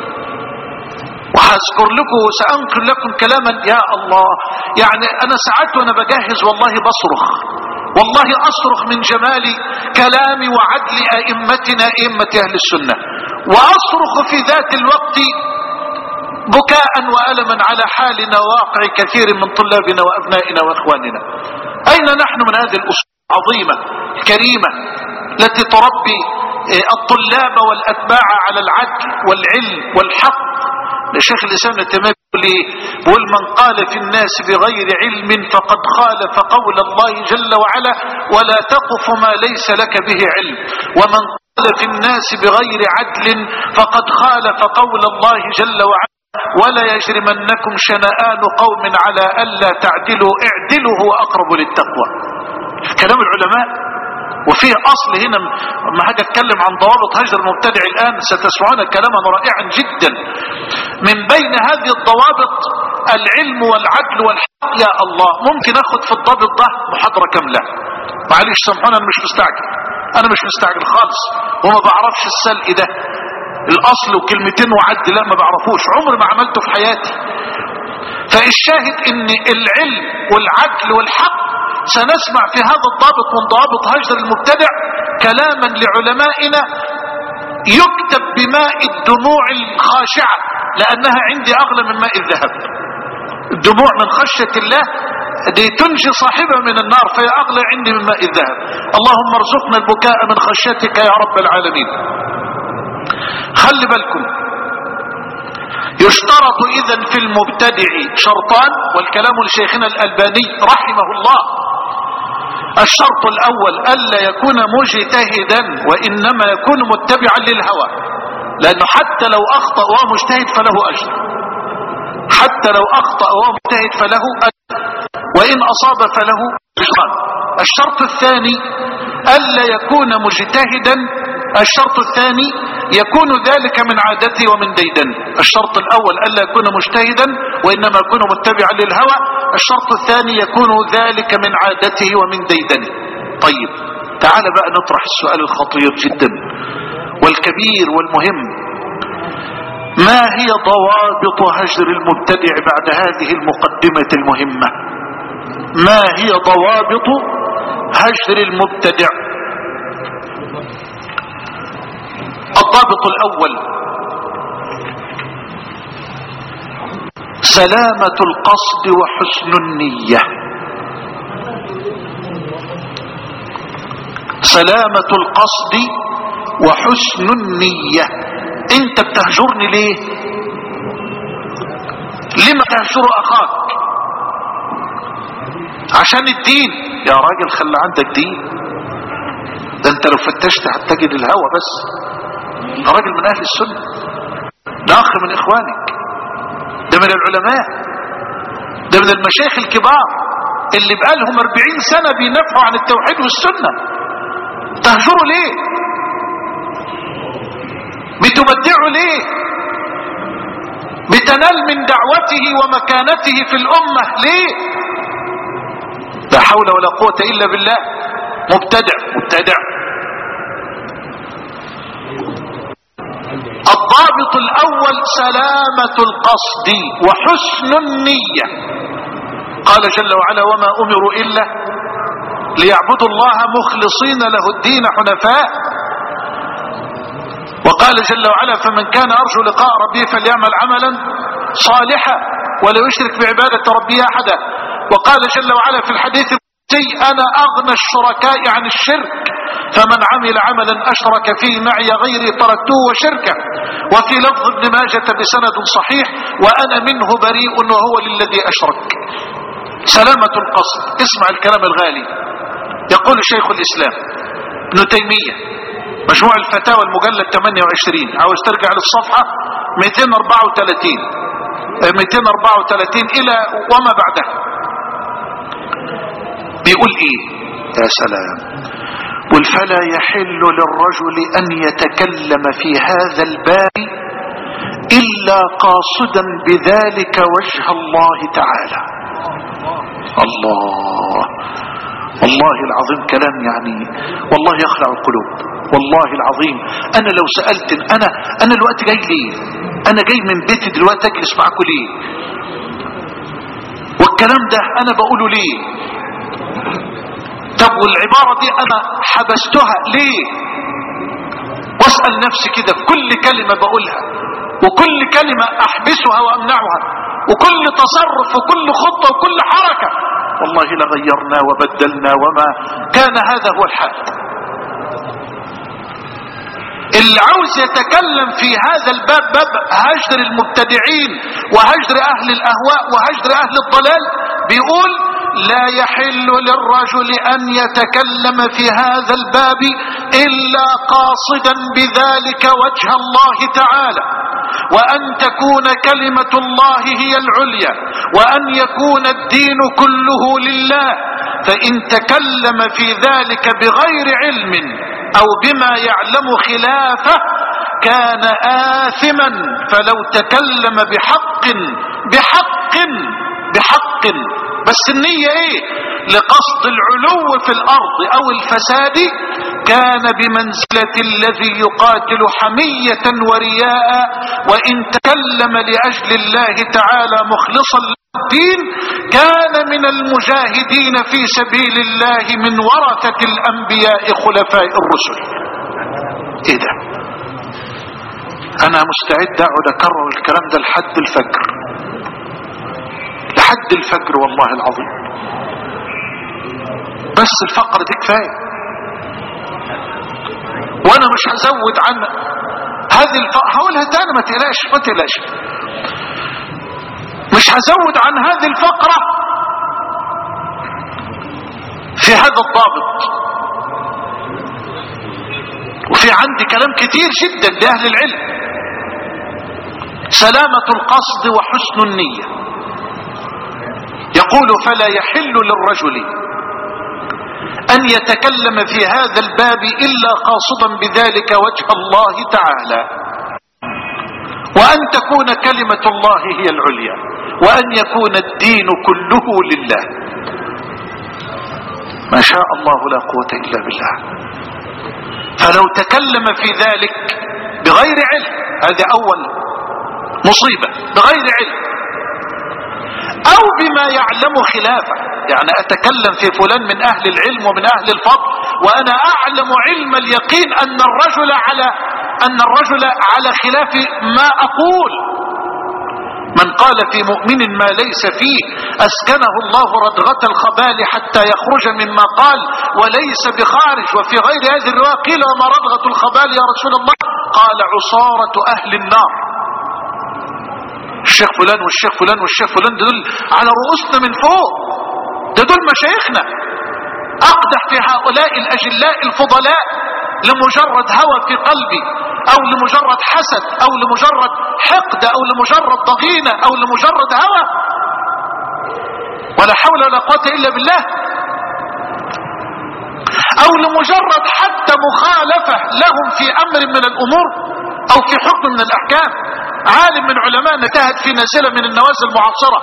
وهذكر لكم وسأنقل لكم كلاما يا الله، يعني أنا ساعات وأنا بجهز والله بصرخ، والله أصرخ من جمال كلامي وعدل أئمتنا أئمة أهل السنة، وأصرخ في ذات الوقت بكاء وألما على حالنا وواقع كثير من طلابنا وأبنائنا وإخواننا. أين نحن من هذه الأصول العظيمة الكريمة التي تربي الطلاب والأتباع على العدل والعلم والحق؟ الشيخ الإسلام ابن تيمية يقول: من قال في الناس بغير علم فقد خالف قول الله جل وعلا: ولا تقف ما ليس لك به علم. ومن قال في الناس بغير عدل فقد خالف قول الله جل وعلا: ولا يجرمنكم شنآن قوم على ألا تعدلوا اعدلوا هو أقرب للتقوى. كلام العلماء. وفيه أصل هنا لما هاجي أتكلم عن ضوابط هجر المبتدع الآن ستسمعون كلاما رائعا جدا. من بين هذه الضوابط العلم والعدل والحق. يا الله، ممكن أخذ في الضابط ده محاضرة كاملة، معلش سامحونا، أنا مش مستعجل خالص، وما بعرفش السلق ده الاصل وكلمتين وعد، لا ما بعرفوش، عمري ما عملته في حياتي. فالشاهد ان العلم والعدل والحق سنسمع في هذا الضابط من ضوابط هجر المبتدع كلاما لعلمائنا يكتب بماء الدموع الخاشعة، لانها عندي اغلى من ماء الذهب. الدموع من خشية الله دي تنجي صاحبها من النار، فهي اغلى عندي من ماء الذهب. اللهم ارزقنا البكاء من خشيتك يا رب العالمين. خلي بالكم، يشترط إذن في المبتدع شرطان، والكلام لشيخنا الألباني رحمه الله. الشرط الأول ألا يكون مجتهدا وإنما يكون متبعا للهوى، لأنه حتى لو أخطأ وهو مجتهد فله أجر، حتى لو أخطأ وهو مجتهد فله أجر، وإن أصاب فله أجر. الشرط الثاني ألا يكون مجتهدا، الشرط الثاني يكون ذلك من عادته ومن ديدن. الشرط الأول ألا يكون مجتهدا وإنما يكون متبعا للهوى، الشرط الثاني يكون ذلك من عادته ومن ديدنه. طيب تعال بقى نطرح السؤال الخطير جدا والكبير والمهم: ما هي ضوابط هجر المبتدع بعد هذه المقدمة المهمة؟ ما هي ضوابط هجر المبتدع؟ الضابط الأول: سلامة القصد وحسن النية. سلامة القصد وحسن النية. انت بتهجرني ليه؟ لما تهجر اخاك؟ عشان الدين. يا راجل خلي عندك دين، ده انت لو فتشت هتجد الهوى بس. ده راجل من اهل السنة، ده اخ من اخوانك، ده من العلماء، ده من المشايخ الكبار اللي بقالهم 40 سنة بينفعوا عن التوحيد والسنة. تهجروا ليه؟ بتبدعوا ليه؟ بتنال من دعوته ومكانته في الأمة. ليه؟ لا حول ولا قوة إلا بالله. مبتدع. الضابط الأول سلامة القصد وحسن النية. قال جل وعلا وما أمروا إلا ليعبدوا الله مخلصين له الدين حنفاء. وقال جل وعلا فمن كان أرجو لقاء ربه فليعمل عملا صالحا ولا يشرك بعبادة ربه أحدا. وقال جل وعلا في الحديث أنا أغنى الشركاء عن الشرك فمن عمل عملا أشرك فيه معي غيري تركته وشركه. وفي لفظ ابن ماجة بسند صحيح وأنا منه بريء وهو للذي أشرك. سلامة القصد. اسمع الكلام الغالي. يقول شيخ الإسلام ابن تيمية مجموع الفتاوى المجلد 28 عاوز ترجع للصفحة 234 إلى وما بعدها. بيقول ايه؟ يا سلام. قل فلا يحل للرجل ان يتكلم في هذا الباب الا قاصدا بذلك وجه الله تعالى. الله والله العظيم كلام يعني والله يخلع القلوب. والله العظيم انا لو سألت انا الوقت جاي ليه؟ انا جاي من بيتي دلوقتي اجلس معاكم ليه؟ والكلام ده انا بقوله ليه؟ طب والعبارة دي انا حبستها ليه؟ واسأل نفسي كده في كل كلمة بقولها وكل كلمة احبسها وامنعها وكل تصرف وكل خطة وكل حركة والله لغيرنا وبدلنا وما كان هذا هو الحال. اللي عاوز يتكلم في هذا الباب باب هجر المبتدعين وهجر اهل الاهواء وهجر اهل الضلال بيقول لا يحل للرجل ان يتكلم في هذا الباب الا قاصدا بذلك وجه الله تعالى وان تكون كلمة الله هي العليا وان يكون الدين كله لله. فان تكلم في ذلك بغير علم او بما يعلم خلافه كان آثما. فلو تكلم بحق بس النية ايه؟ لقصد العلو في الارض او الفساد كان بمنزلة الذي يقاتل حمية ورياء. وان تكلم لأجل الله تعالى مخلصا الدين كان من المجاهدين في سبيل الله من ورثة الانبياء خلفاء الرسل. ايه ده؟ انا مستعد اقعد اكرر الكلام ده لحد الفجر والله العظيم. بس الفقرة دي كفاية وانا مش هزود عنها. هذه هقولها تاني ما تقلقش مش هزود عن هذه الفقرة في هذا الضابط. وفي عندي كلام كتير جدا لأهل العلم. سلامة القصد وحسن النية. يقول فلا يحل للرجل أن يتكلم في هذا الباب إلا قاصدا بذلك وجه الله تعالى وأن تكون كلمة الله هي العليا وأن يكون الدين كله لله. ما شاء الله لا قوة إلا بالله. فلو تكلم في ذلك بغير علم هذا أول مصيبة. بغير علم أو بما يعلم خلافه. يعني أتكلم في فلان من أهل العلم ومن أهل الفضل وأنا أعلم علم اليقين أن الرجل على خلاف ما أقول. من قال في مؤمن ما ليس فيه أسكنه الله ردغة الخبال حتى يخرج مما قال وليس بخارج. وفي غير هذه الرواية قيل وما ردغة الخبال يا رسول الله؟ قال عصارة أهل النار. الشيخ فلان والشيخ فلان والشيخ فلان دول على رؤوسنا من فوق. دول مشايخنا. أقدح في هؤلاء الأجلاء الفضلاء لمجرد هوى في قلبي أو لمجرد حسد أو لمجرد حقد أو لمجرد ضغينة أو لمجرد هوى ولا حول ولا قوة إلا بالله أو لمجرد حتى مخالفة لهم في أمر من الأمور أو في حكم من الأحكام. عالم من علماء اجتهد في نازلة من النوازل المعاصرة،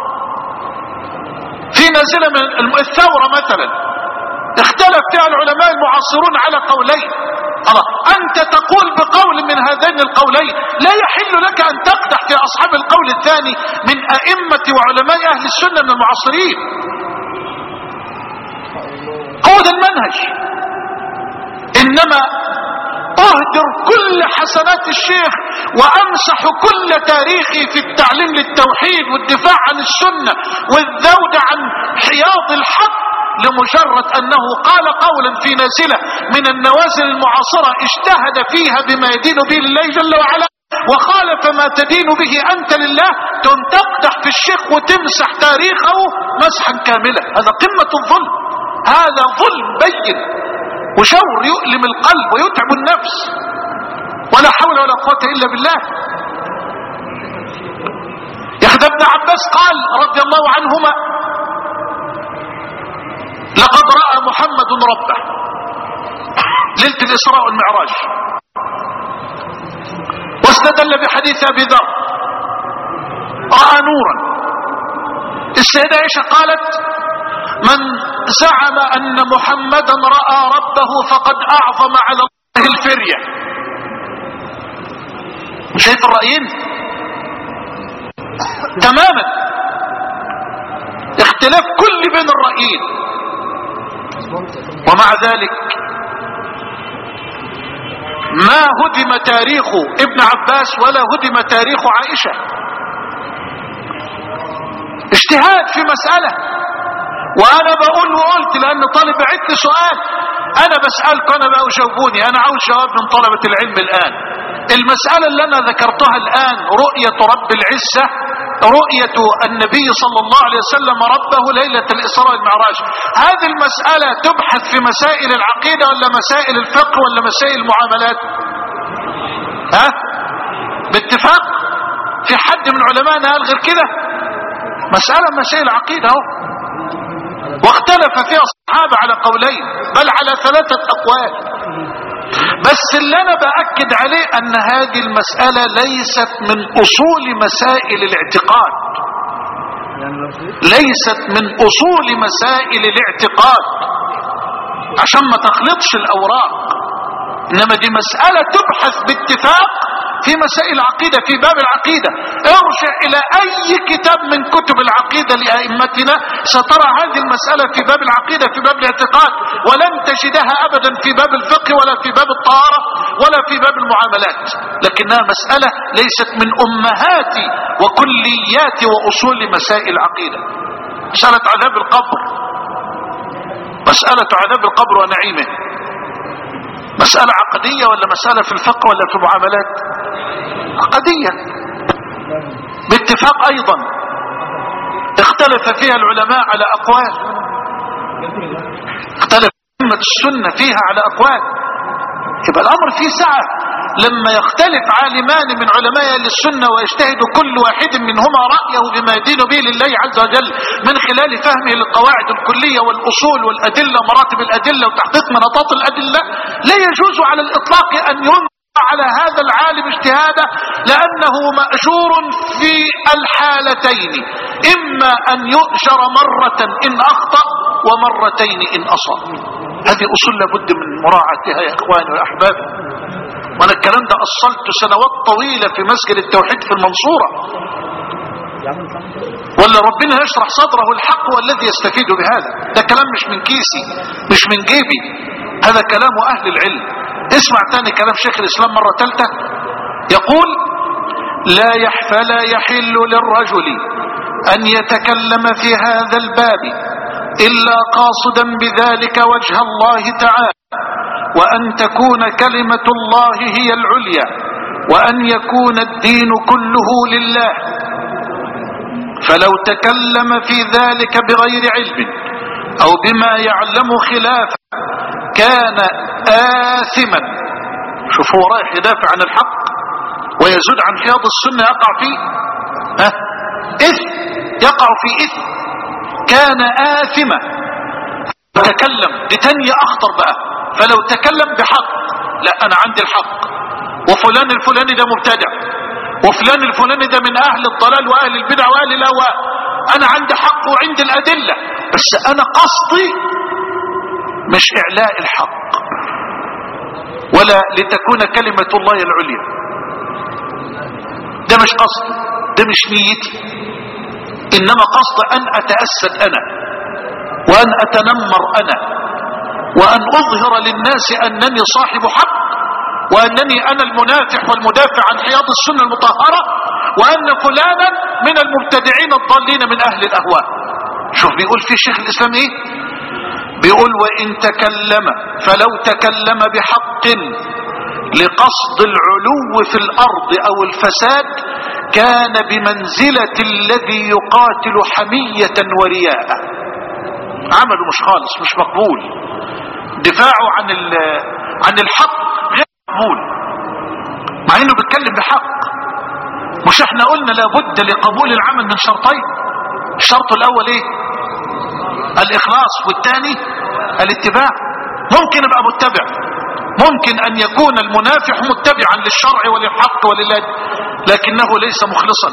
في نازلة من الثورة مثلا، اختلف فيها العلماء المعاصرون على قولين. أنت تقول بقول من هذين القولين، لا يحل لك أن تقدح في أصحاب القول الثاني من أئمة وعلماء أهل السنة من المعاصرين. هو ده المنهج. إنما أهدر كل حسنات الشيخ وأمسح كل تاريخي في التعليم للتوحيد والدفاع عن السنة والذود عن حياض الحق لمجرد أنه قال قولا في نازلة من النوازل المعاصرة اجتهد فيها بما يدين به لله جل وعلا وخالف ما تدين به أنت لله، تقدح في الشيخ وتمسح تاريخه مسحا كاملا. هذا قمة الظلم، هذا ظلم بين وشور يؤلم القلب ويتعب النفس، ولا حول ولا قوة إلا بالله. يحدى ابن عباس قال رضي الله عنهما: لقد رأى محمد ربه ليلة الإسراء والمعراج، واستدل بحديث أبي ذر رأى نورا. السيدة عائشة قالت: من زعم أن محمدا رأى ربه فقد أعظم على الله الفرية. شايف الرأيين تماما، اختلاف كل بين الرأيين. ومع ذلك ما هدم تاريخ ابن عباس ولا هدم تاريخ عائشة. اجتهاد في مسألة، وانا بقول وقلت لان طالب بعت لي سؤال، انا بسألكم انا بقى وجاوبوني، انا عاوز جواب من طلبة العلم الان. المسألة اللي انا ذكرتها الان، رؤية رب العزة، رؤية النبي صلى الله عليه وسلم ربه ليلة الإسراء والمعراج، هذه المسألة تبحث في مسائل العقيدة ولا مسائل الفقه ولا مسائل المعاملات؟ باتفاق؟ في حد من علمائنا قال غير كده؟ مسألة مسائل العقيدة اهو، واختلف فيها الصحابة على قولين بل على 3 أقوال. بس اللي انا بأكد عليه ان هذه المسألة ليست من اصول مسائل الاعتقاد، ليست من اصول مسائل الاعتقاد عشان ما تخلطش الاوراق، انما دي مسألة تبحث باتفاق في مسائل العقيدة، في باب العقيدة. ارجع الى اي كتاب من كتب العقيدة لأئمتنا سترى هذه المسألة في باب العقيدة، في باب الاعتقاد، ولن تجدها ابدا في باب الفقه ولا في باب الطهارة ولا في باب المعاملات. لكنها مسألة ليست من امهات وكليات واصول مسائل العقيدة. مسألة عذاب القبر، مسألة عذاب القبر ونعيمه، مسألة عقدية ولا مسألة في الفقه ولا في المعاملات؟ عقدية باتفاق ايضا، اختلف فيها العلماء على اقوال، اختلف أئمة السنة فيها على اقوال. يبقى الامر فيه سعة لما يختلف عالمان من علماء السنة ويجتهد كل واحد منهما رأيه بما يدين به لله عز وجل من خلال فهمه للقواعد الكلية والأصول والأدلة، مراتب الأدلة وتحقيق مناطات الأدلة. لا يجوز على الإطلاق أن ينظر على هذا العالم اجتهاده، لأنه مأجور في الحالتين، إما أن يؤجر مرة إن أخطأ ومرتين إن أصاب. هذه أصول لابد من مراعاتها يا إخواني وأحبابي. وانا الكلام ده اصلته سنوات طويلة في مسجد التوحيد في المنصورة، ولا ربنا يشرح صدره الحق والذي يستفيد بهذا. ده كلام مش من كيسي مش من جيبي، هذا كلام اهل العلم. اسمع تاني كلام شيخ الاسلام مرة ثالثة، يقول: لا يحل للرجل ان يتكلم في هذا الباب الا قاصدا بذلك وجه الله تعالى، وأن تكون كلمة الله هي العليا، وأن يكون الدين كله لله. فلو تكلم في ذلك بغير علم أو بما يعلم خلافه كان آثما. شوف هو رايح يدافع عن الحق ويزود عن حياض السنة، يقع فيه إثم، يقع في إثم، كان آثما. تكلم لتانية أخطر بقى، فلو تكلم بحق، لا أنا عندي الحق وفلان الفلاني ده مبتدع وفلان الفلاني ده من اهل الضلال واهل البدع واهل الاهواء. انا عندي حق وعندي الادله، بس انا قصدي مش اعلاء الحق ولا لتكون كلمة الله العليا. ده مش قصدي، ده مش نيتي، انما قصد ان اتأسد انا وان اتنمر انا وان اظهر للناس انني صاحب حق، وانني انا المنافح والمدافع عن حياض السنة المطهرة، وان فلانا من المبتدعين الضالين من اهل الاهواء. شوف بيقول في شيخ الاسلام ايه؟ بيقول وان تكلم فلو تكلم بحق لقصد العلو في الارض او الفساد كان بمنزلة الذي يقاتل حمية ورياء. عمله مش خالص، مش مقبول، دفاعه عن الحق غير مقبول، مع انه بيتكلم بحق. مش احنا قلنا لابد لقبول العمل من شرطين؟ الشرط الاول ايه؟ الاخلاص، والثاني الاتباع. ممكن ابقى متبع، ممكن ان يكون المنافح متبعا للشرع وللحق ولله، لكنه ليس مخلصا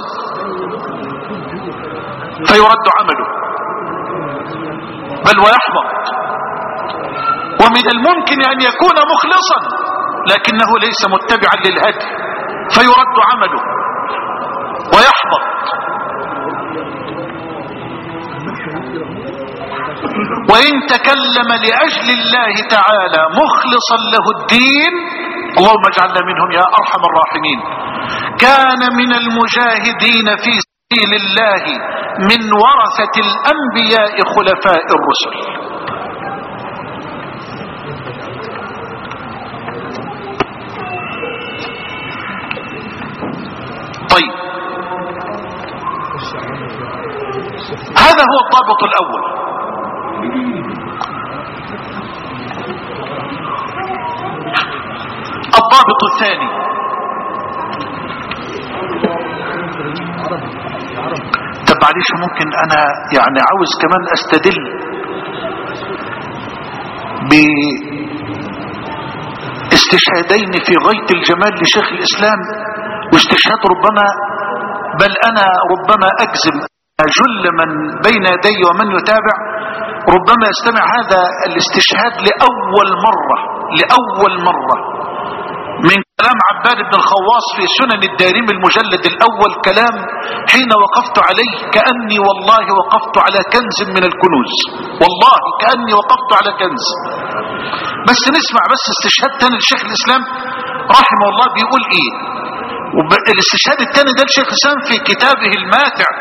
فيرد عمله بل ويحبط. ومن الممكن ان يكون مخلصا لكنه ليس متبعا للهدي فيرد عمله ويحبط. وإن تكلم لأجل الله تعالى مخلصا له الدين، اللهم اجعلنا منهم يا أرحم الراحمين، كان من المجاهدين في سبيل الله من ورثة الأنبياء خلفاء الرسل. طيب، هذا هو الضابط الأول. الضابط الثاني، طب معلش ممكن انا يعني عاوز كمان استدل باستشهادين في غاية الجمال لشيخ الاسلام، واستشهاد ربما بل انا ربما اجزم جل من بين يدي ومن يتابع ربما يستمع هذا الاستشهاد لأول مرة من كلام عباد بن الخواص في سنن الدارمي المجلد الأول، كلام حين وقفت عليه كأني والله وقفت على كنز من الكنوز، والله كأني وقفت على كنز. بس نسمع بس استشهاد تاني لشيخ الإسلام رحمه الله بيقول ايه. الاستشهاد التاني ده لشيخ الإسلام في كتابه الماتع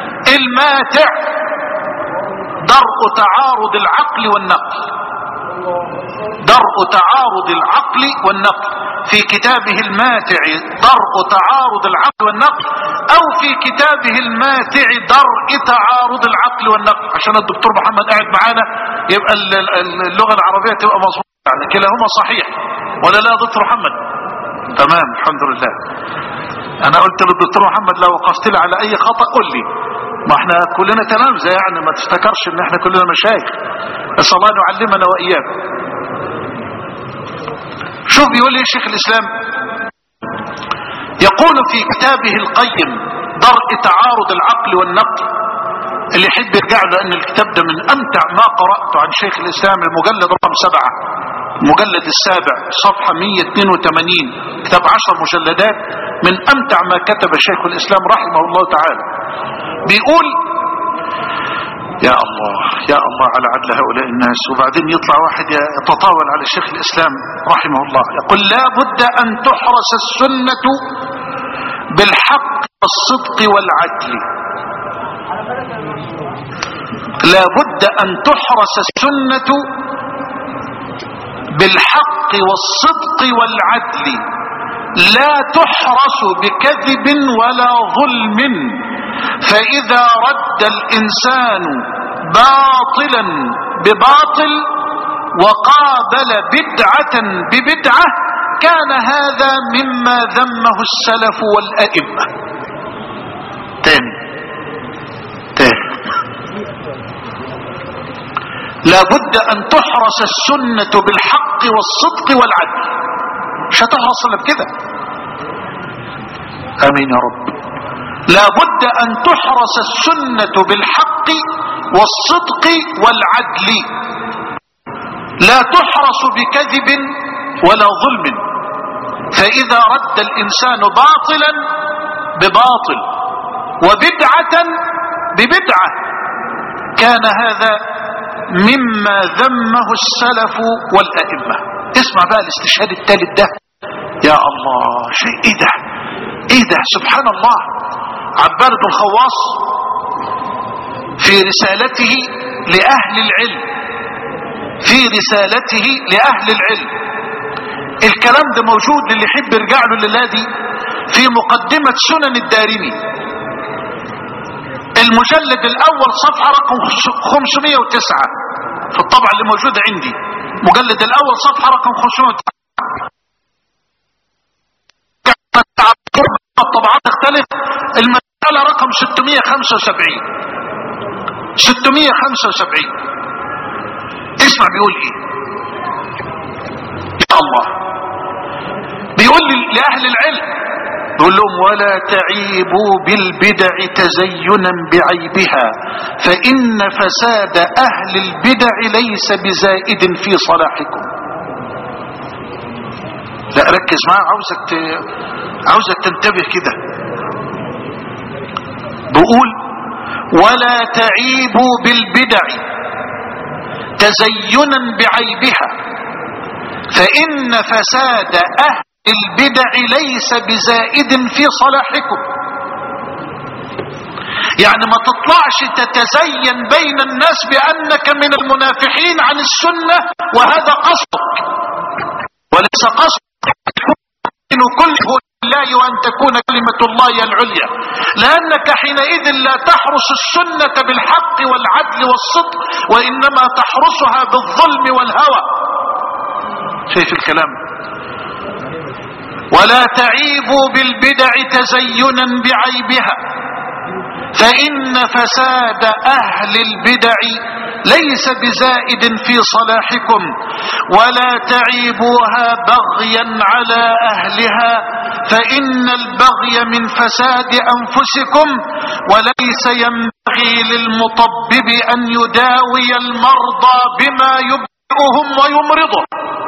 درء تعارض العقل والنقل، درء تعارض العقل والنقل، في كتابه الماتع درء تعارض العقل والنقل، او في كتابه الماتع درء تعارض العقل والنقل، عشان الدكتور محمد قاعد معانا يبقى اللغة العربية تبقى مظبوطة، يعني كلاهما صحيح ولا لا يا دكتور محمد؟ تمام الحمد لله. انا قلت للدكتور محمد لو وقفت لي على اي خطأ قل لي، ما احنا كلنا تلامذة يعني، ما تفتكرش ان احنا كلنا مشايخ، بس الله يعلمنا واياكم. شوف بيقول ايه شيخ الاسلام، يقول في كتابه القيم درء تعارض العقل والنقل، اللي يحب يرجع له ان الكتاب ده من امتع ما قرأته عن شيخ الاسلام، المجلد رقم 7 المجلد السابع صفحة 182، كتاب 10 مجلدات، من امتع ما كتب شيخ الاسلام رحمه الله تعالى. بيقول يا الله على عدل هؤلاء الناس. وبعدين يطلع واحد يتطاول على شيخ الاسلام رحمه الله يقول لا بد ان تحرس السنة بالحق والصدق والعدل، لا بد ان تحرس السنة بالحق والصدق والعدل، لا تحرس بكذب ولا ظلم، فإذا رد الإنسان باطلا بباطل وقابل بدعة ببدعة كان هذا مما ذمه السلف والأئمة. تاني لا بد أن تحرس السنة بالحق والصدق والعدل. مش هتحرس إلا بكده، امين يا رب. لا بد ان تحرس السنة بالحق والصدق والعدل، لا تحرس بكذب ولا ظلم. فاذا رد الانسان باطلا بباطل وبدعة ببدعة كان هذا مما ذمه السلف والأئمة. اسمع بقى الاستشهاد الثالث ده، يا الله شيء ايه ده سبحان الله. عباد بن الخواص في رسالته لأهل العلم، الكلام ده موجود للي يحب يرجع له الليلة دي في مقدمة سنن الدارمي المجلد الأول صفحة رقم 509 في الطبعة اللي موجودة عندي، مجلد الأول صفحة رقم 509. الطبعات تختلف. المسألة رقم 675. اسمع بيقول ايه يا الله. بيقول لأهل العلم، يقول لهم ولا تعيبوا بالبدع تزينا بعيبها فإن فساد أهل البدع ليس بزائد في صلاحكم. لا ركز معي، عاوزك تنتبه كده. بقول ولا تعيبوا بالبدع تزينا بعيبها فإن فساد أهل البدع ليس بزائد في صلاحكم. يعني ما تطلعش تتزين بين الناس بأنك من المنافحين عن السنة وهذا قصدك، وليس قصدك كله الله وأن تكون كلمة الله العليا، لأنك حينئذ لا تحرس السنة بالحق والعدل والصدق، وإنما تحرسها بالظلم والهوى. شايف الكلام؟ ولا تعيبوا بالبدع تزينا بعيبها فإن فساد أهل البدع ليس بزائد في صلاحكم ولا تعيبوها بغيا على أهلها فإن البغي من فساد أنفسكم وليس ينبغي للمطبب أن يداوي المرضى بما يبرئهم ويمرضهم.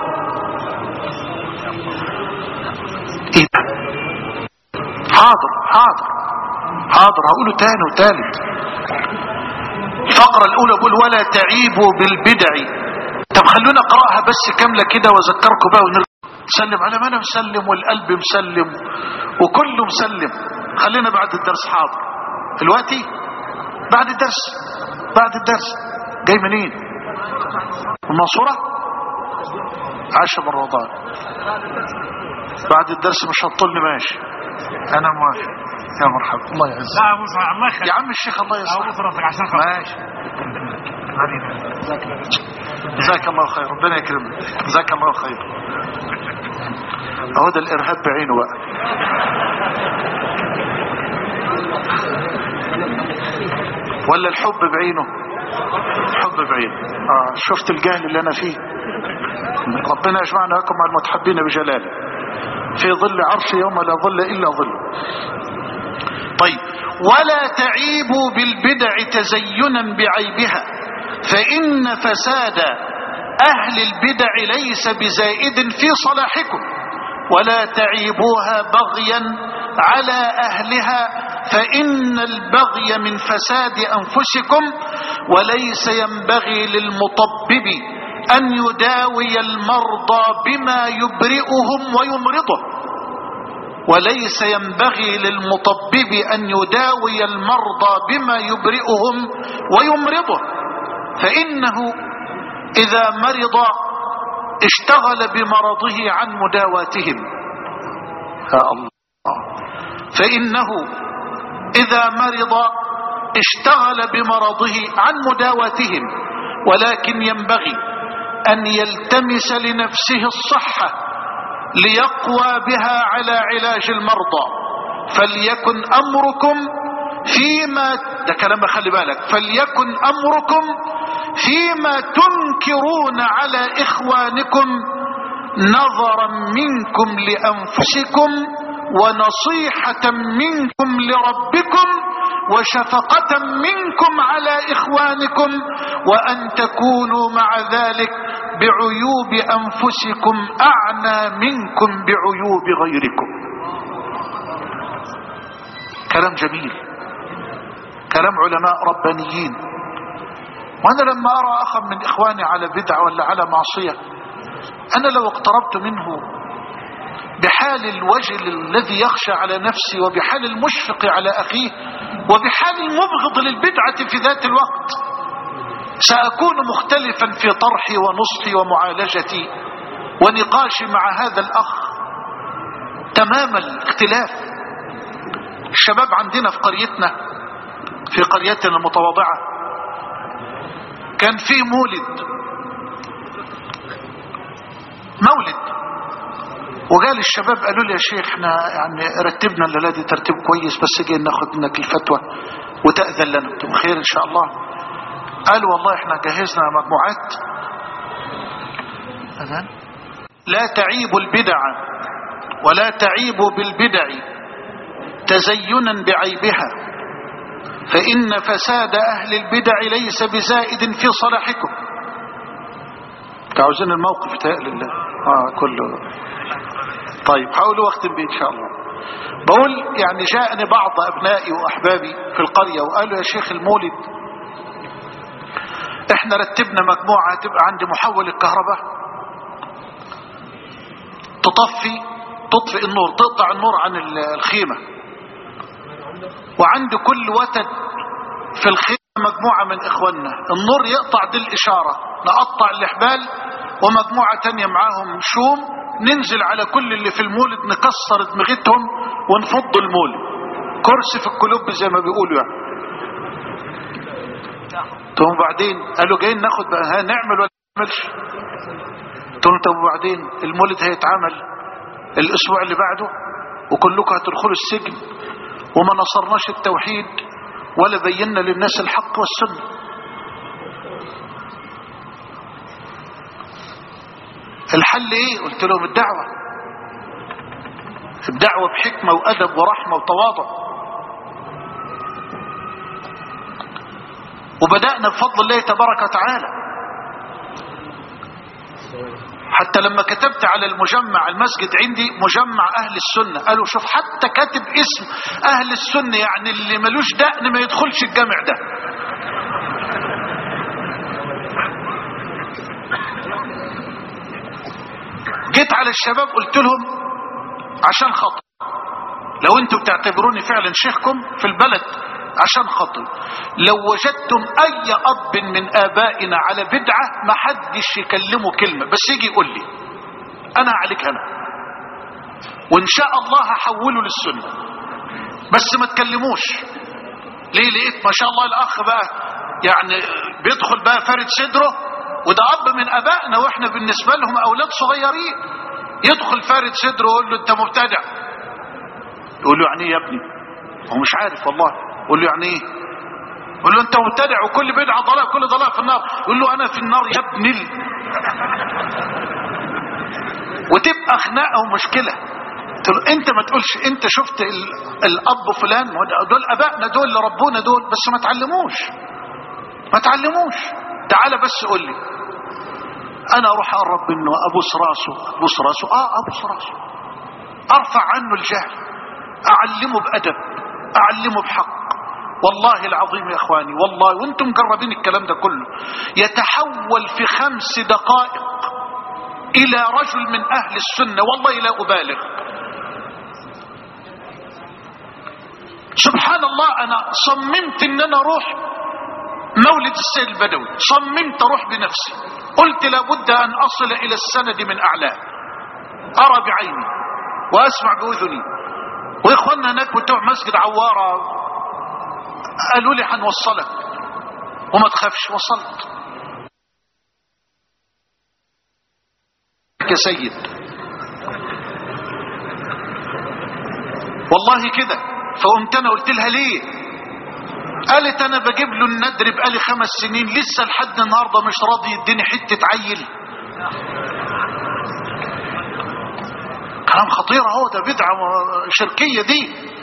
حاضر هقوله تاني وتالت. الفقرة الأولى بقول ولا تعيبوا بالبدع. طب خلونا اقراها بس كاملة كده واذكركم بقى ونسلم على ما انا مسلم والقلب مسلم وكله مسلم. خلينا بعد الدرس. حاضر دلوقتي بعد الدرس جاي منين؟ المنصورة 10 من رمضان. بعد الدرس مش هتطلني ماشي، انا موافق. يا مرحبا الله يعزك. لا الله يخليك يا عم الشيخ الله يصلحك. ماشي جزاك الله خير. ربنا يكرمك. جزاك الله خير. اهو ده الارهاب بعينه بقى. ولا الحب بعينه؟ الحب بعينه. شفت الجهل اللي انا فيه. ربنا يجمعنا لكم مع المتحبين بجلاله في ظل عرش يوم لا ظل الا ظله. طيب ولا تعيبوا بالبدع تزينا بعيبها فإن فساد أهل البدع ليس بزائد في صلاحكم ولا تعيبوها بغيا على أهلها فإن البغي من فساد أنفسكم وليس ينبغي للمطبب أن يداوي المرضى بما يبرئهم ويمرضهم. وليس ينبغي للمطبب أن يداوي المرضى بما يبرئهم ويمرضه فإنه إذا مرض اشتغل بمرضه عن مداواتهم. يا الله. فإنه إذا مرض اشتغل بمرضه عن مداواتهم ولكن ينبغي أن يلتمس لنفسه الصحة ليقوى بها على علاج المرضى. فليكن أمركم فيما ده كلام خلي بالك. فليكن أمركم فيما تنكرون على إخوانكم نظرا منكم لأنفسكم ونصيحة منكم لربكم وشفقة منكم على إخوانكم، وأن تكونوا مع ذلك بعيوب أنفسكم أعنى منكم بعيوب غيركم. كلام جميل، كلام علماء ربانيين. وأنا لما أرى أخا من إخواني على بدعة ولا على معصية، أنا لو اقتربت منه بحال الوجل الذي يخشى على نفسه، وبحال المشفق على أخيه، وبحال المبغض للبدعة في ذات الوقت، سأكون مختلفا في طرحي ونصحي ومعالجتي ونقاشي مع هذا الأخ تمام الاختلاف. الشباب عندنا في قريتنا، في قريتنا المتواضعة، كان في مولد وقال الشباب قالوا لي يا شيخ احنا يعني رتبنا الليله دي ترتيب كويس، بس جاي ناخد منك الفتوى وتأذن لنا. قلت لهم خير ان شاء الله. قالوا والله احنا جهزنا مجموعات لا تعيب البدع ولا تعيب بالبدع تزينا بعيبها، فإن فساد أهل البدع ليس بزائد في صلاحكم. عاوزين الموقف تقل الله كله. طيب حاولوا واختم به ان شاء الله. بقول يعني جاءني بعض ابنائي واحبابي في القرية وقالوا يا شيخ المولد احنا رتبنا مجموعة تبقى عند محول الكهرباء تطفئ النور، تقطع النور عن الخيمة، وعند كل وتد في الخيمة مجموعة من اخواننا النور يقطع دي الاشارة، نقطع الحبال ومجموعة تانية معاهم شوم، ننزل على كل اللي في المولد نكسر دماغتهم ونفض المولد، كرسي في القلوب زي ما بيقولوا يعني. ثم بعدين قالوا جايين ناخد بقى نعمل ولا نعملش؟ طب وبعدين المولد هيتعمل الاسبوع اللي بعده وكلكم هتدخلوا السجن وما نصرناش التوحيد ولا بينا للناس الحق والسنة. الحل ايه؟ قلت لهم الدعوة بحكمة وأدب ورحمة وتواضع. وبدأنا بفضل الله تبارك وتعالى، حتى لما كتبت على المجمع المسجد عندي مجمع أهل السنة، قالوا شوف حتى كاتب اسم أهل السنة، يعني اللي ملوش دقن ما يدخلش الجامع ده. جيت على الشباب قلت لهم عشان خاطر لو انتم بتعتبروني فعلا شيخكم في البلد، عشان خاطر لو وجدتم اي اب من ابائنا على بدعة ما حدش يكلمه كلمة، بس يجي يقول لي انا عليك انا، وان شاء الله هحوله للسنة، بس ما تكلموش. ليه؟ لقيت ما شاء الله الاخ بقى يعني بيدخل بقى فارد صدره، وده اب من ابائنا واحنا بالنسبة لهم اولاد صغيرين، يدخل فارد صدره ويقول له انت مبتدع. يقول له يعني ايه يا ابني؟ هو مش عارف والله. يقول له يعني ايه؟ يقول له انت مبتدع وكل بدعة ضلال، كل ضلال في النار. يقول له انا في النار يا ابني وتبقى خناقه ومشكلة. انت ما تقولش انت شفت الاب فلان، دول ابائنا دول اللي ربونا دول، بس ما تعلموش. تعال بس قول لي انا اروح اقرب منه ابوس راسه ابوس راسه، ارفع عنه الجهل، اعلمه بادب، اعلمه بحق. والله العظيم يا اخواني، والله وانتم مجربين الكلام ده كله، يتحول في 5 دقائق الى رجل من اهل السنة، والله لا ابالغ. سبحان الله، انا صممت ان انا اروح مولد السيد البدوي، صممت اروح بنفسي، قلت لابد ان اصل الى السند من اعلاه، ارى بعيني واسمع باذني. واخواننا هناك بتوع مسجد عوارة قالوا لي هنوصلك وما تخافش. وصلت يا سيد والله كده. فقمت انا قلت لها ليه؟ قالت انا بجيب له الندر بقالي 5 سنين لسه لحد النهارده مش راضي يديني حته عيل. كلام خطير اهو، ده بدعة شركية دي.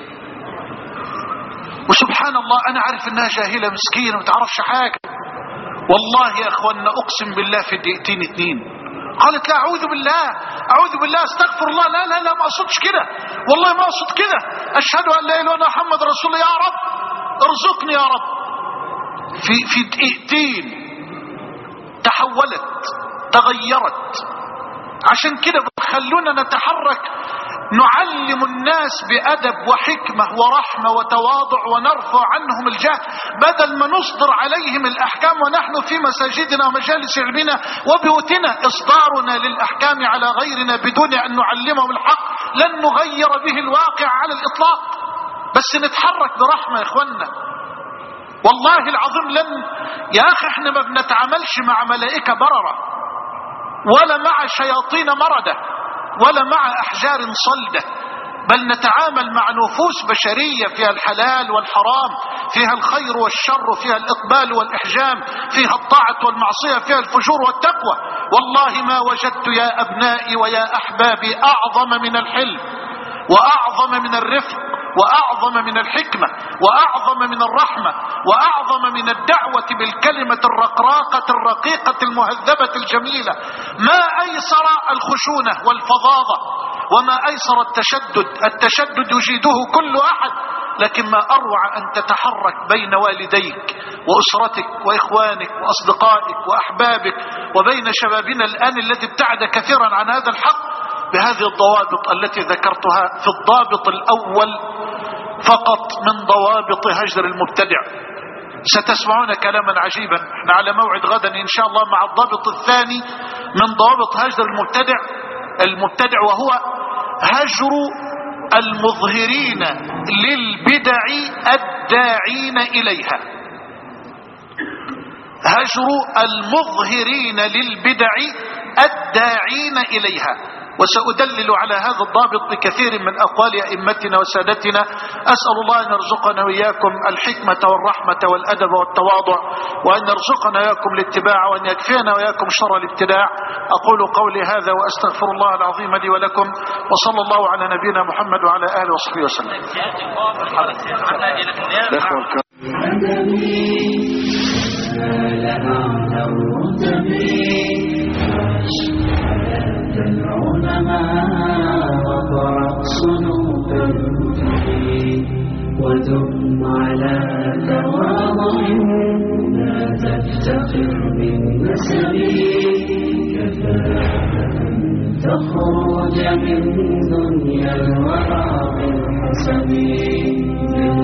وسبحان الله أنا عارف إنها جاهلة مسكينة ما تعرفش حاجة. والله يا أخوانا أقسم بالله في دقيقتين 2 قالت لا أعوذ بالله أعوذ بالله استغفر الله، لا لا لا ما أقصدش كده، والله ما أقصد كده، أشهد أن لا إله إلا الله محمد رسول الله، يا رب ارزقني يا رب. في دقيقتين تحولت تغيرت. عشان كده خلونا نتحرك، نعلم الناس بأدب وحكمة ورحمة وتواضع ونرفع عنهم الجهل، بدل ما نصدر عليهم الأحكام ونحن في مساجدنا ومجالس علمنا وبيوتنا. إصدارنا للأحكام على غيرنا بدون أن نعلمهم الحق لن نغير به الواقع على الإطلاق. بس نتحرك برحمة يا إخوانا، والله العظيم يا أخي احنا ما بنتعاملش مع ملائكة بررة ولا مع شياطين مردة ولا مع أحجار صلدة، بل نتعامل مع نفوس بشرية فيها الحلال والحرام، فيها الخير والشر، فيها الإقبال والإحجام، فيها الطاعة والمعصية، فيها الفجور والتقوى. والله ما وجدت يا أبنائي ويا أحبابي أعظم من الحلم وأعظم من الرفق وأعظم من الحكمة وأعظم من الرحمة وأعظم من الدعوة بالكلمة الرقراقة الرقيقة المهذبة الجميلة. ما أيسر الخشونة والفظاظة وما أيسر التشدد يجيده كل أحد، لكن ما أروع أن تتحرك بين والديك وأسرتك وإخوانك وأصدقائك وأحبابك وبين شبابنا الآن الذي ابتعد كثيرا عن هذا الحق بهذه الضوابط التي ذكرتها في الضابط الأول فقط من ضوابط هجر المبتدع. ستسمعون كلاما عجيبا، احنا على موعد غدا إن شاء الله مع الضابط الثاني من ضوابط هجر المبتدع وهو هجر المظهرين للبدع الداعين إليها. هجر المظهرين للبدع الداعين إليها. وسأدلل على هذا الضابط بكثير من أقوال أئمتنا وسادتنا. أسأل الله أن يرزقنا وإياكم الحكمة والرحمة والأدب والتواضع، وأن يرزقنا وإياكم الاتباع، وأن يكفينا وإياكم شر الابتداع. أقول قولي هذا وأستغفر الله العظيم لي ولكم، وصلى الله على نبينا محمد وعلى آله وصحبه وسلم. العلماء وقرأ صنوف المتقين ودم على تواضع لا تفتخر بالنسب، كفاك أن تخرج من دنيا الورى بالحسب.